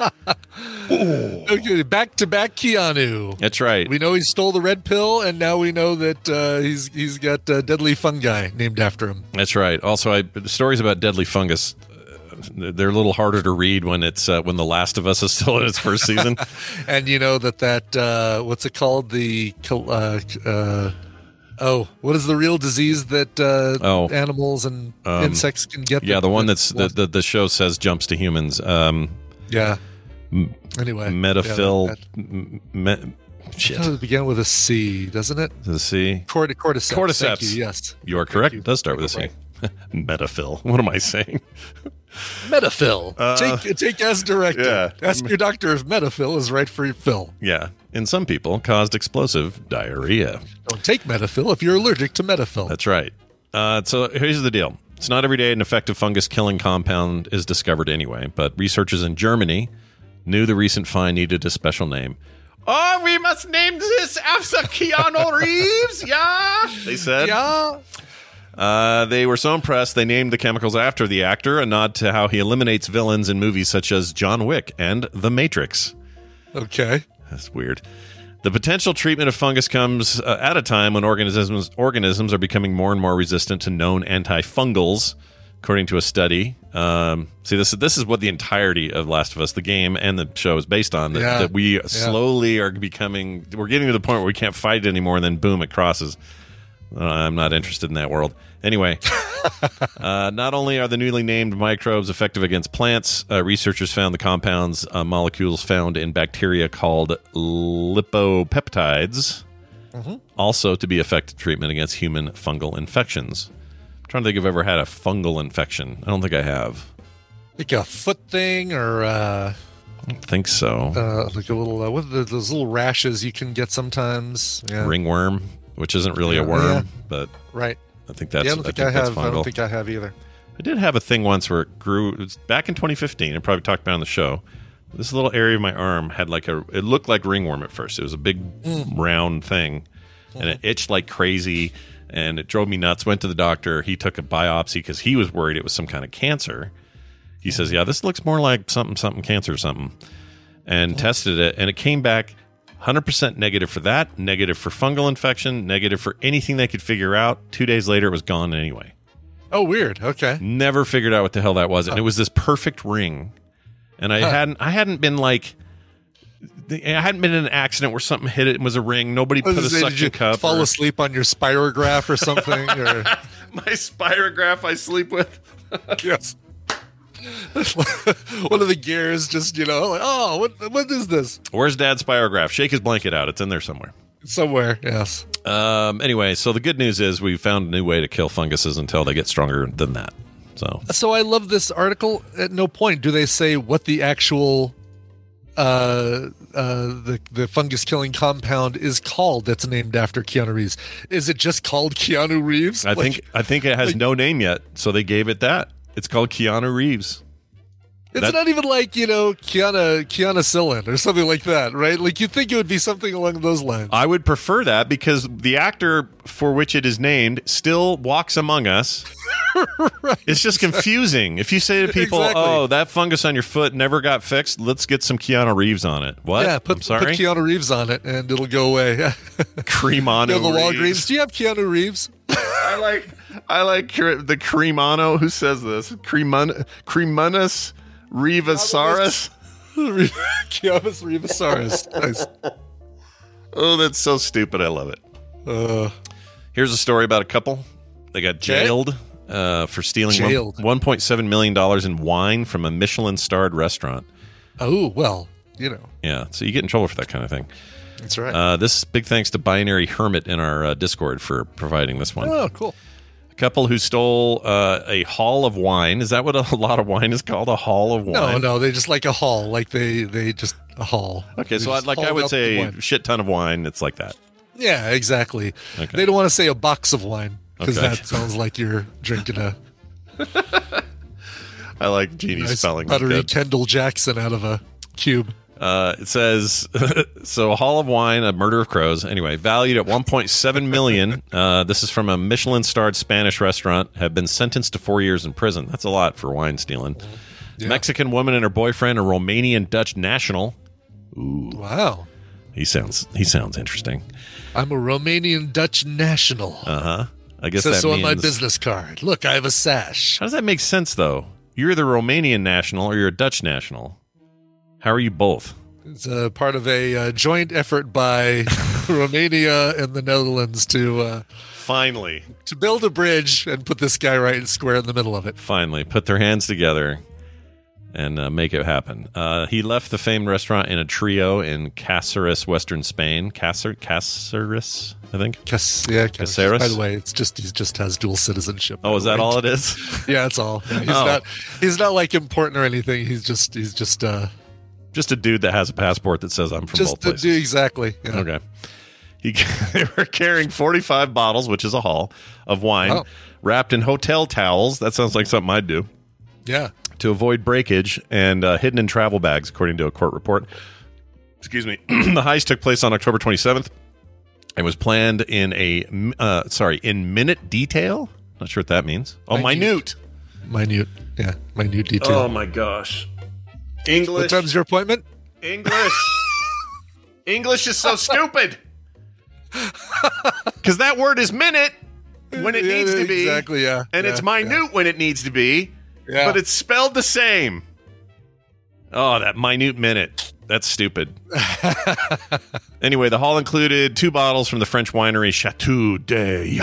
Okay, back-to-back Keanu. That's right. We know he stole the red pill, and now we know that he's got deadly fungi named after him. That's right. Also, stories about deadly fungus, they're a little harder to read when it's when The Last of Us is still in its first season. And you know that what's it called? What is the real disease that animals and insects can get? Yeah, the one that's the show says jumps to humans. Yeah. Anyway, Metaphil. Shit. It began with a C, doesn't it? The C. Cordyceps. Cordyceps. Thank you, yes. You are correct. It does start with a C. Metaphil. What am I saying? Metaphil. Take as directed. Yeah. Ask your doctor if Metaphil is right for your fill. Yeah. In some people, caused explosive diarrhea. Don't take Metaphil if you're allergic to Metaphil. That's right. So here's the deal. It's not every day an effective fungus-killing compound is discovered anyway, but researchers in Germany knew the recent find needed a special name. Oh, we must name this after Keanu Reeves, yeah? They said. Yeah. They were so impressed, they named the chemicals after the actor, a nod to how he eliminates villains in movies such as John Wick and The Matrix. Okay. That's weird. The potential treatment of fungus comes at a time when organisms are becoming more and more resistant to known antifungals, according to a study. See, this is what the entirety of Last of Us, the game and the show, is based on. That we slowly are becoming. We're getting to the point where we can't fight it anymore, and then boom, it crosses. I'm not interested in that world. Anyway, not only are the newly named microbes effective against plants, researchers found the compounds, molecules found in bacteria called lipopeptides, also to be effective treatment against human fungal infections. I'm trying to think if I've ever had a fungal infection. I don't think I have. Like a foot thing, or I don't think so. like a little what are those little rashes you can get sometimes. Yeah. Ringworm, which isn't really a worm, but right. I think that's. I don't think I have either. I did have a thing once where it grew. It was back in 2015. I probably talked about it on the show. This little area of my arm had it looked like ringworm at first. It was a big round thing, and it itched like crazy, and it drove me nuts. Went to the doctor. He took a biopsy because he was worried it was some kind of cancer. He says, "Yeah, this looks more like something cancer or something," and tested it, and it came back 100% negative for that, negative for fungal infection, negative for anything they could figure out. 2 days later, it was gone anyway. Oh, weird. Okay. Never figured out what the hell that was. And it was this perfect ring. And I hadn't been in an accident where something hit it and was a ring. Nobody put a suction cup. Fall asleep on your spirograph or something? Or my spirograph I sleep with. Yes. One of the gears just, what is this? Where's Dad's spirograph? Shake his blanket out. It's in there somewhere. Somewhere, yes. Anyway, so the good news is we found a new way to kill funguses until they get stronger than that. So I love this article. At no point do they say what the actual the fungus killing compound is called that's named after Keanu Reeves. Is it just called Keanu Reeves? I think it has no name yet, so they gave it that. It's called Keanu Reeves. It's not even like, Kiana Sillin or something like that, right? Like, you'd think it would be something along those lines. I would prefer that because the actor for which it is named still walks among us. Right, it's just confusing. If you say to people, oh, that fungus on your foot never got fixed, let's get some Keanu Reeves on it. What? Yeah, put Keanu Reeves on it and it'll go away. Cremano the Reeves. Walgreens. Do you have Keanu Reeves? I like the Cremano. Who says this? Cremunus Reevasaurus? Keanu Reevasaurus. Nice. Oh, that's so stupid. I love it. Here's a story about a couple. They got jailed for stealing $1.7 million in wine from a Michelin-starred restaurant. Oh, well, Yeah, so you get in trouble for that kind of thing. That's right. This big thanks to Binary Hermit in our Discord for providing this one. Oh, cool. Couple who stole a haul of wine. Is that what a lot of wine is called? A haul of wine? No, they just like a haul. Like they just a haul. Okay, so I would say a shit ton of wine. It's like that. Yeah, exactly. Okay. They don't want to say a box of wine because that sounds like you're drinking a. I like Jeannie's spelling. Buttery Kendall Jackson out of a cube. It says, so a haul of wine, a murder of crows, anyway, valued at $1.7 million. This is from a Michelin-starred Spanish restaurant, have been sentenced to 4 years in prison. That's a lot for wine stealing. Yeah. Mexican woman and her boyfriend, a Romanian Dutch national. Ooh. Wow. He sounds interesting. I'm a Romanian Dutch national. Uh-huh. I guess says that so means... on my business card. Look, I have a sash. How does that make sense, though? You're either Romanian national or you're a Dutch national. How are you both? It's part of a joint effort by Romania and the Netherlands to finally to build a bridge and put this guy right and square in the middle of it. Finally, put their hands together and make it happen. He left the famed restaurant in a trio in Cáceres, Western Spain. Cáceres, I think. Cáceres. By the way, it's just he just has dual citizenship. Oh, is that all it is? Yeah, that's all. Yeah, he's not like important or anything. He's just a dude that has a passport that says I'm from both places. Exactly. Yeah. Okay. They were carrying 45 bottles, which is a haul, of wine, wrapped in hotel towels. That sounds like something I'd do. Yeah. To avoid breakage and hidden in travel bags, according to a court report. Excuse me. The heist took place on October 27th and was planned in minute detail. Not sure what that means. Oh, minute. Minute. Yeah. Minute detail. Oh, my gosh. English. What time's your appointment? English is so stupid. Because that word is minute when it needs to be. Exactly, yeah. And it's minute when it needs to be. Yeah. But it's spelled the same. Oh, that minute minute. That's stupid. Anyway, the haul included 2 bottles from the French winery Chateau de...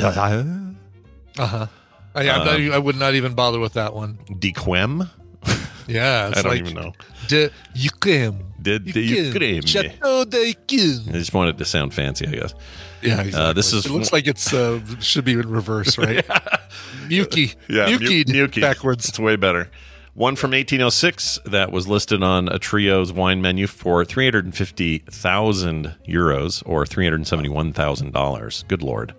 Uh-huh. I would not even bother with that one. Diquem? Yeah, it's I don't even know. De Yquem. Chateau de Yquem. I just wanted to sound fancy, I guess. Yeah, exactly. It looks like it's should be in reverse, right? Muki. Yeah, Muki backwards. It's way better. One from 1806 that was listed on a trio's wine menu for 350,000 euros or $371,000. Good Lord.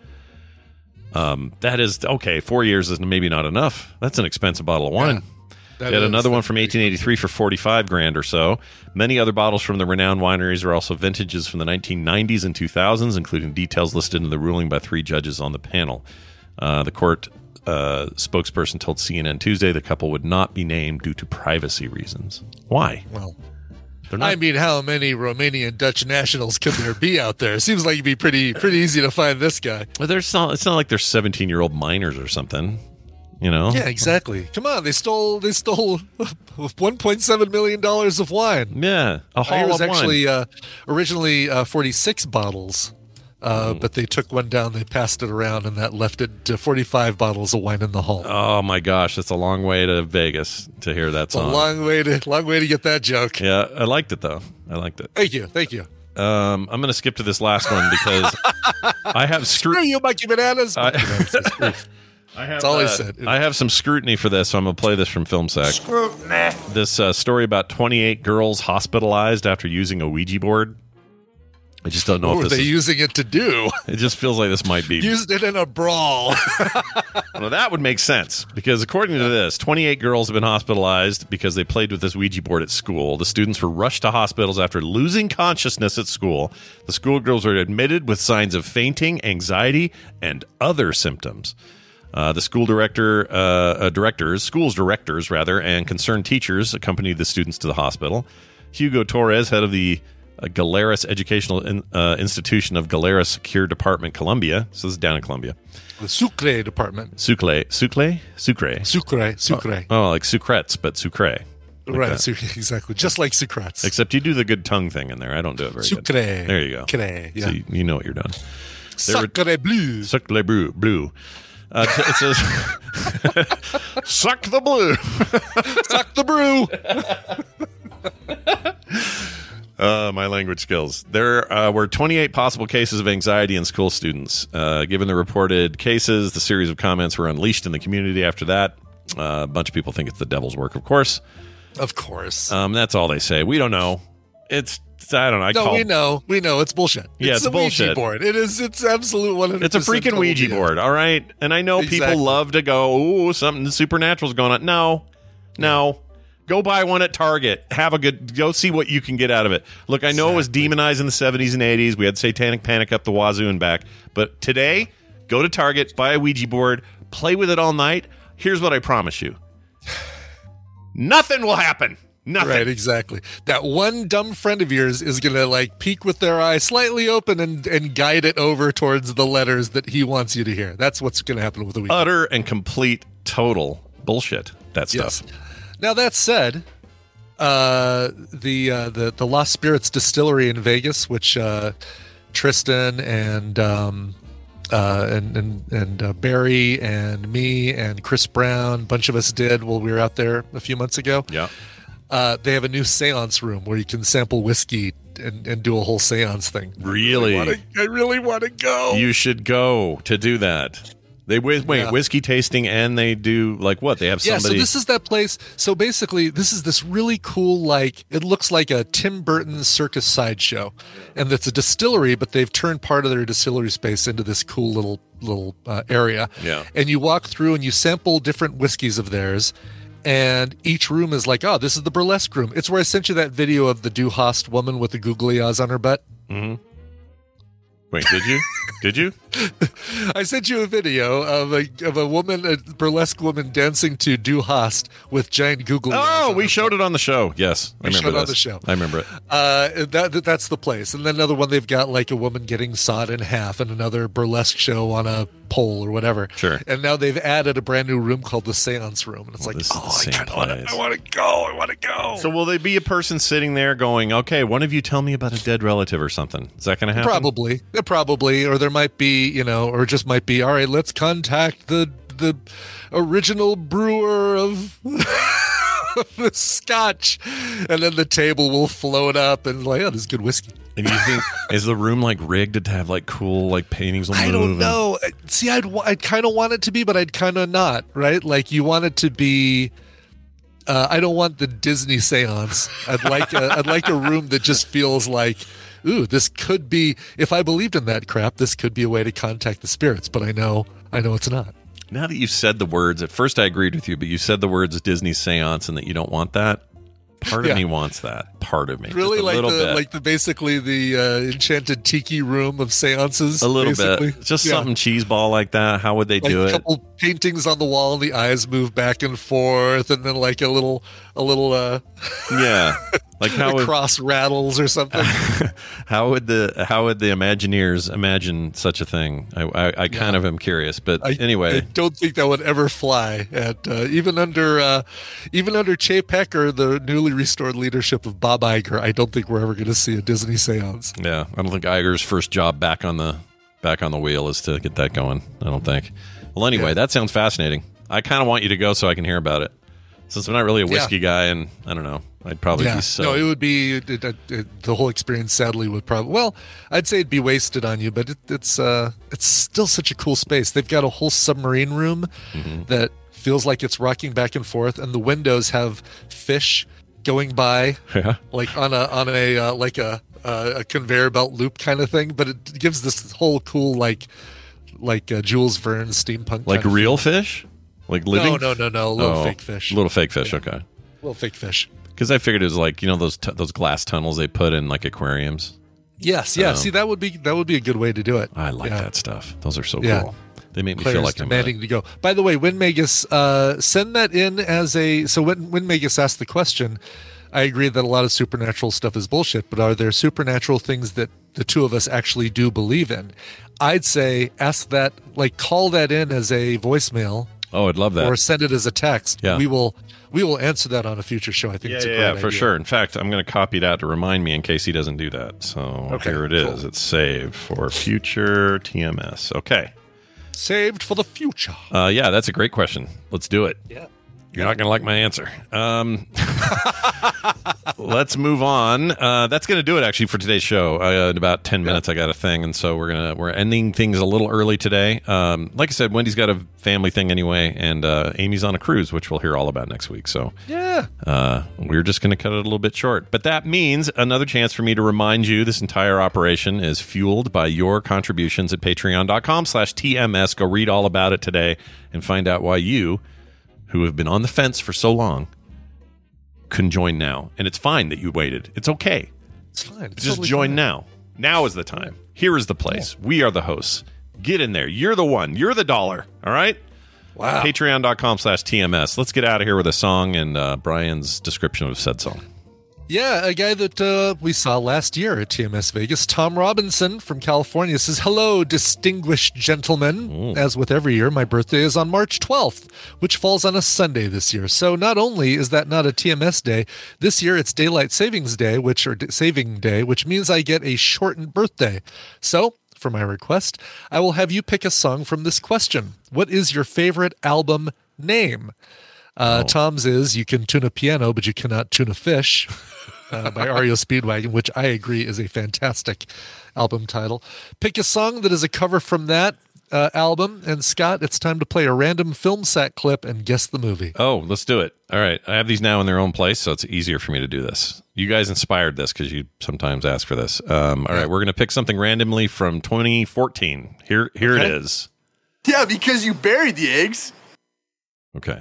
That is, okay, 4 years is maybe not enough. That's an expensive bottle of wine. Yeah. They had another one from 1883 for $45,000 or so. Many other bottles from the renowned wineries are also vintages from the 1990s and 2000s, including details listed in the ruling by 3 judges on the panel. The court spokesperson told CNN Tuesday the couple would not be named due to privacy reasons. Why? Well, I mean, how many Romanian Dutch nationals could there be out there? It seems like it'd be pretty easy to find this guy. Well, it's not like they're 17-year-old minors or something. You know? Yeah, exactly. Come on, they stole $1.7 million of wine. Yeah, a haul it was of actually wine. Originally 46 bottles, but they took one down, they passed it around, and that left it to 45 bottles of wine in the hull. Oh my gosh, that's a long way to Vegas to hear that song. A long way to get that joke. Yeah, I liked it though. I liked it. Thank you. I'm going to skip to this last one because I have Screw you, Mikey Bananas. That's all he said. I have some scrutiny for this, so I'm going to play this from FilmSack. Scrutiny. This story about 28 girls hospitalized after using a Ouija board. I just don't know What if were this they is, using it to do? It just feels like this might be. Used it in a brawl. Well, that would make sense because according to this, 28 girls have been hospitalized because they played with this Ouija board at school. The students were rushed to hospitals after losing consciousness at school. The schoolgirls were admitted with signs of fainting, anxiety, and other symptoms. The school's directors, and concerned teachers accompanied the students to the hospital. Hugo Torres, head of the Galeras Educational Institution of Galeras Secure Department, Colombia. So this is down in Colombia. The Sucre department. Sucre. Oh, like sucrettes, but sucre. Like exactly. Just like sucrettes. Except you do the good tongue thing in there. I don't do it very good. There you go. Sucre, yeah. So you know what you're doing. Sucre bleu. Sucre bleu. It says, suck the blue. Suck the brew. My language skills. There were 28 possible cases of anxiety in school students. Given the reported cases, the series of comments were unleashed in the community after that. A bunch of people think it's the devil's work, of course. Of course. That's all they say. We don't know. I don't know. We know. It's bullshit. Yeah, it's bullshit. Ouija board. It's absolute 100%. It's a freaking Ouija board, all right? And I know people love to go, ooh, something supernatural's going on. No. Go buy one at Target. Go see what you can get out of it. Look, I know it was demonized in the 70s and 80s. We had satanic panic up the wazoo and back. But today, go to Target, buy a Ouija board, play with it all night. Here's what I promise you. Nothing will happen. Nothing. Right, exactly. That one dumb friend of yours is going to peek with their eye slightly open and guide it over towards the letters that he wants you to hear. That's what's going to happen with the Ouija. Utter and complete total bullshit. That stuff. Yes. Now that said, the Lost Spirits Distillery in Vegas, which Tristan and Barry and me and Chris Brown, a bunch of us did while we were out there a few months ago. Yeah. They have a new seance room where you can sample whiskey and do a whole seance thing. Really? I really want to go. You should go to do that. They whiskey tasting, and they do what? They have somebody. Yeah, so this is that place. So basically, this is this really cool, it looks like a Tim Burton circus sideshow, and it's a distillery, but they've turned part of their distillery space into this cool little area. Yeah, and you walk through and you sample different whiskeys of theirs. And each room is this is the burlesque room. It's where I sent you that video of the Du Hast woman with the googly eyes on her butt. Mm-hmm. Wait, did you? Did you? I sent you a video of a woman, a burlesque woman, dancing to Du Hast with giant googly eyes. Oh, we showed it on the show. Yes, I remember that. On the show. I remember it. That's the place. And then another one, they've got a woman getting sawed in half, and another burlesque show on a pole or whatever. Sure. And now they've added a brand new room called the Seance Room, and it's I want to go. So will they be a person sitting there going, "Okay, one of you tell me about a dead relative or something"? Is that going to happen? Probably, or there might be, or just might be, all right, let's contact the original brewer of the scotch, and then the table will float up and this is good whiskey. And you think, is the room rigged to have cool paintings on the I don't know. See, I'd kind of want it to be, but I'd kind of not, right? You want it to be. I don't want the Disney seance. I'd like a room that just feels ooh, this could be, if I believed in that crap, this could be a way to contact the spirits, but I know it's not. Now that you've said the words, at first I agreed with you, but you said the words Disney seance and that you don't want that. Part of me wants that. Part of me. Really, just a basically the enchanted tiki room of seances. A little bit. Just something cheeseball like that. How would they do it? A couple paintings on the wall and the eyes move back and forth, and then a little yeah. Like how the cross rattles or something. How would the Imagineers imagine such a thing? I kind of am curious, but anyway, I don't think that would ever fly. At even under Chapek or the newly restored leadership of Bob Iger, I don't think we're ever going to see a Disney seance. Yeah, I don't think Iger's first job back on the wheel is to get that going. I don't think. Well, anyway, that sounds fascinating. I kind of want you to go so I can hear about it. Since I'm not really a whiskey guy, and I don't know, I'd probably be so. No, it would be the whole experience. Sadly, would probably. Well, I'd say it'd be wasted on you, but it's still such a cool space. They've got a whole submarine room that feels like it's rocking back and forth, and the windows have fish going by, like on a conveyor belt loop kind of thing. But it gives this whole cool like Jules Verne steampunk, like kind of real fish. Like living? No. Little fake fish. Little fake fish. Okay. Little fake fish. Because I figured it was like those glass tunnels they put in like aquariums. Yes. Yeah. See, that would be a good way to do it. I like that stuff. Those are so cool. They make me feel like I'm demanding to go. By the way, Win Magus, send that in as a. So when Win Magus asked the question, I agree that a lot of supernatural stuff is bullshit. But are there supernatural things that the two of us actually do believe in? I'd say ask that, like call that in as a voicemail. Oh, I'd love that. Or send it as a text. Yeah. We will answer that on a future show. I think it's a great idea. For sure. In fact, I'm going to copy that to remind me in case he doesn't do that. So here it is. Cool. It's saved for future TMS. Okay. Saved for the future. Yeah, that's a great question. Let's do it. Yeah. You're not going to like my answer. Let's move on. That's going to do it actually for today's show. In about 10 minutes, I got a thing, and so we're ending things a little early today. Like I said, Wendy's got a family thing anyway, and Amy's on a cruise, which we'll hear all about next week. So we're just going to cut it a little bit short. But that means another chance for me to remind you this entire operation is fueled by your contributions at patreon.com/TMS. Go read all about it today and find out why you, who have been on the fence for so long, can join now. And it's fine that you waited. It's okay. It's fine. It's just totally join fine. now. Now is the time. Here is the place. We are the hosts. Get in there. You're the one. You're the dollar. All right? Wow. Patreon.com/TMS. Let's get out of here with a song and Brian's description of said song. Yeah, a guy that we saw last year at TMS Vegas, Tom Robinson from California, says, "Hello, distinguished gentlemen. As with every year, my birthday is on March 12th, which falls on a Sunday this year. So not only is that not a TMS day, this year it's Daylight Savings Day, Saving Day, which means I get a shortened birthday. So, for my request, I will have you pick a song from this question. What is your favorite album name?" Tom's is "You Can Tune a Piano, but You Cannot Tune a Fish" by REO Speedwagon, which I agree is a fantastic album title. Pick a song that is a cover from that album. And Scott, it's time to play a random film set clip and guess the movie. Oh, let's do it. All right. I have these now in their own place, so it's easier for me to do this. You guys inspired this because you sometimes ask for this. All right. We're going to pick something randomly from 2014. Here it is. Yeah, because you buried the eggs. Okay.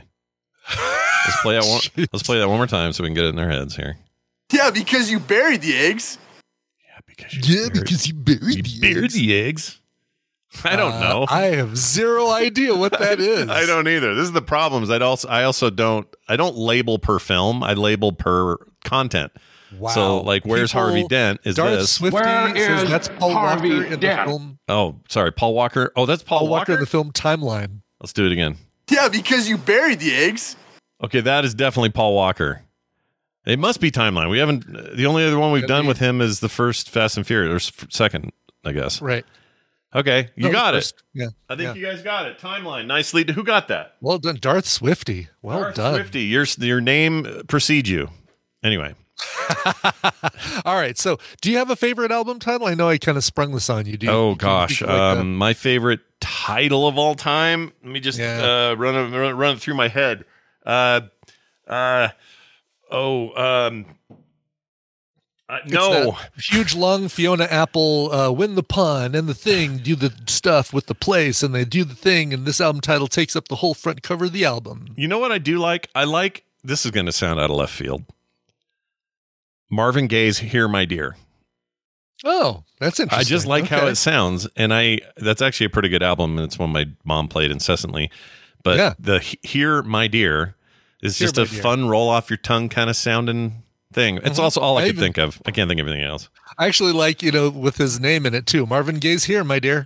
Let's play that one more time so we can get it in their heads here. Yeah, because you buried the eggs. Because you buried the eggs. I don't know. I have zero idea what that is. I don't either. This is the problem. I also don't label per film. I label per content. Wow. So like, where's Harvey Dent? Is Darth this? Swifty says that's Paul Walker in the film. Oh, sorry, Paul Walker. Oh, that's Paul Walker in the film Timeline. Let's do it again. Yeah, because you buried the eggs. Okay, that is definitely Paul Walker. It must be Timeline. We haven't. The only other one we've done with him is the first Fast and Furious, or second, I guess. Right. Okay, you got it. Yeah, I think you guys got it. Timeline, nicely. Who got that? Well done, Darth Swifty. Well done, Swifty. Your name precedes you. Anyway. All right. So, do you have a favorite album title? I know I kind of sprung this on you. Gosh, my favorite title of all time. Let me just run it through my head. No. Huge Lung, Fiona Apple, Win the Pun, and The Thing do the stuff with the place, and they do the thing, and this album title takes up the whole front cover of the album. You know what I do like? I like, this is going to sound out of left field, Marvin Gaye's "Here, My Dear." Oh, that's interesting. I just like how it sounds, and that's actually a pretty good album, and it's one my mom played incessantly. But the "Here, My Dear" is just a fun roll off your tongue kind of sounding thing. It's also all I could think of. I can't think of anything else. I actually like, with his name in it too. Marvin Gaye's here, my dear.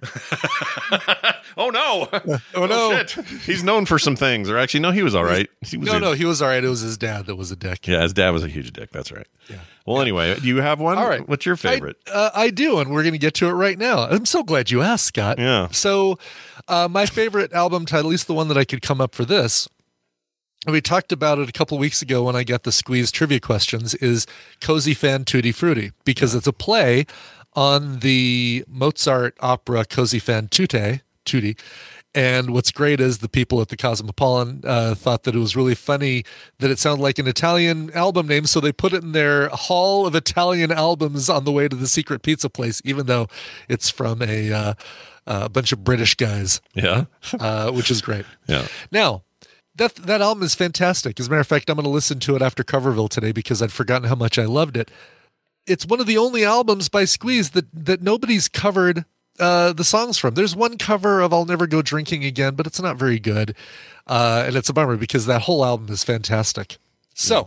Oh no! Oh no! Shit. He's known for some things. Or actually, no, he was all right. He was all right. It was his dad that was a dick. Yeah, his dad was a huge dick. That's right. Yeah. Well, anyway, do you have one? All right. What's your favorite? I do, and we're going to get to it right now. I'm so glad you asked, Scott. Yeah. So, my favorite album title, at least the one that I could come up for this, and we talked about it a couple weeks ago when I got the Squeeze trivia questions, is Cozy Fan Tutti Frutti, because it's a play on the Mozart opera Cozy Fan Tutti. And what's great is the people at the Cosmopolitan thought that it was really funny that it sounded like an Italian album name, so they put it in their hall of Italian albums on the way to the secret pizza place, even though it's from a bunch of British guys. Yeah. Which is great. Yeah. Now, that album is fantastic. As a matter of fact, I'm going to listen to it after Coverville today because I'd forgotten how much I loved it. It's one of the only albums by Squeeze that nobody's covered the songs from. There's one cover of I'll Never Go Drinking Again, but it's not very good. And it's a bummer because that whole album is fantastic. So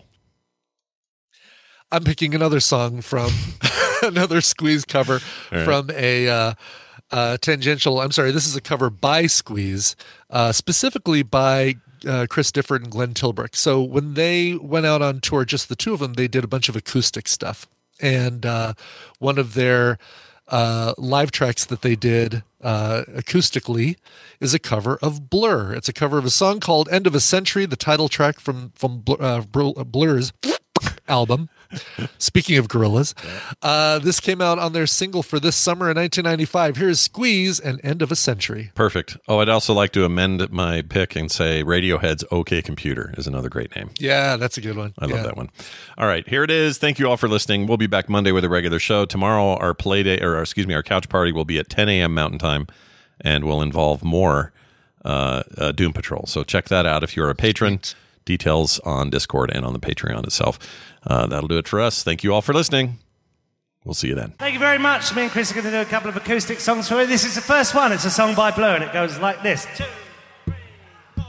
I'm picking another song from another Squeeze cover from a tangential. I'm sorry, this is a cover by Squeeze, specifically by Chris Difford and Glenn Tilbrook. So when they went out on tour, just the two of them, they did a bunch of acoustic stuff. And one of their live tracks that they did acoustically is a cover of Blur. It's a cover of a song called End of a Century, the title track from Blur's album. Speaking of gorillas, this came out on their single for this summer in 1995. Here's Squeeze and End of a Century. Perfect. Oh, I'd also like to amend my pick and say Radiohead's OK Computer is another great name. Yeah, that's a good one. I love that one. All right, here it is. Thank you all for listening. We'll be back Monday with a regular show. Tomorrow, our our couch party will be at 10 a.m. Mountain Time, and will involve more Doom Patrol. So check that out if you're a patron. Details on Discord and on the Patreon itself. That'll do it for us. Thank you all for listening. We'll see you then. Thank you very much. Me and Chris are going to do a couple of acoustic songs for you. This is the first one. It's a song by Blur, and it goes like this. 2, 3, 4.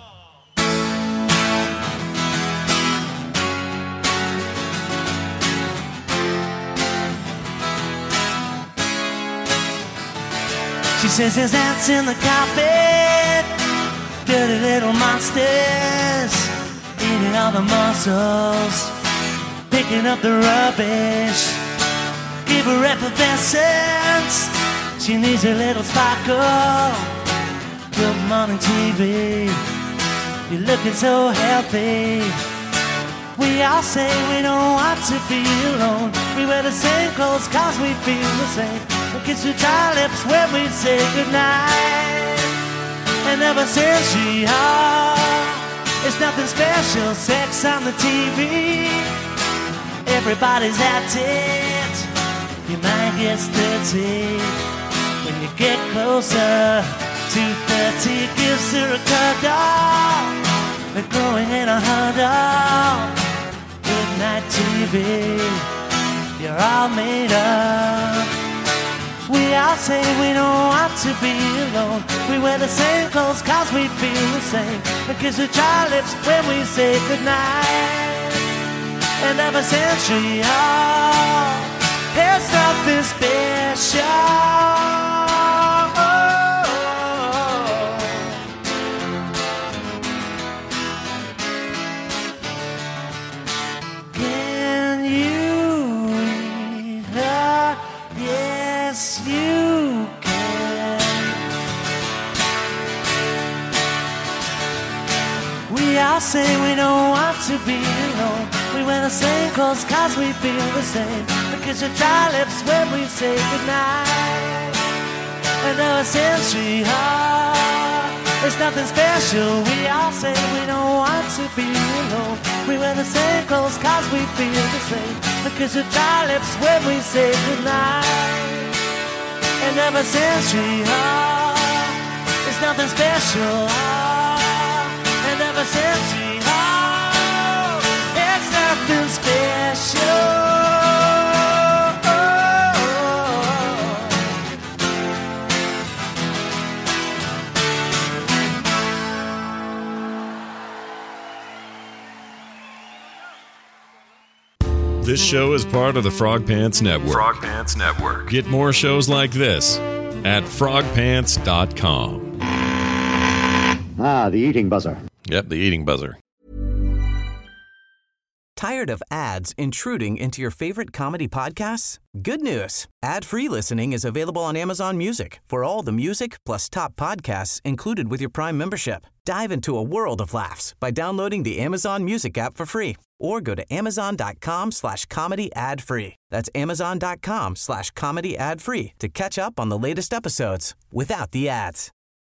She says there's ants in the carpet, dirty little monsters, eating all the muscles, picking up the rubbish. Give her effervescence, she needs a little sparkle. Good morning TV, you're looking so healthy. We all say we don't want to be alone. We wear the same clothes cause we feel the same. We kiss with dry lips when we say goodnight. And ever since she it's nothing special, sex on the TV. Everybody's at it. Your mind gets dirty when you get closer to 30. Gives her a cuddle. They're growing in a huddle. Good night TV. You're all made up. We all say we don't want to be alone. We wear the same clothes cause we feel the same. We kiss with dry lips when we say goodnight. And ever since she there's nothing special. Can you read her? Yes, you can. We all say we don't want to be alone. We wear the same clothes cause we feel the same. We kiss your dry lips when we say goodnight. And ever since she there's nothing special. We all say we don't want to be alone. We wear the same clothes cause we feel the same. We kiss your dry lips when we say goodnight. And ever since she there's nothing special. And ever since she it's nothing special. This show is part of the Frog Pants Network. Frog Pants Network. Get more shows like this at frogpants.com. Ah, the eating buzzer. Yep, the eating buzzer. Tired of ads intruding into your favorite comedy podcasts? Good news. Ad-free listening is available on Amazon Music for all the music plus top podcasts included with your Prime membership. Dive into a world of laughs by downloading the Amazon Music app for free or go to amazon.com/comedy ad-free. That's amazon.com/comedy ad-free to catch up on the latest episodes without the ads.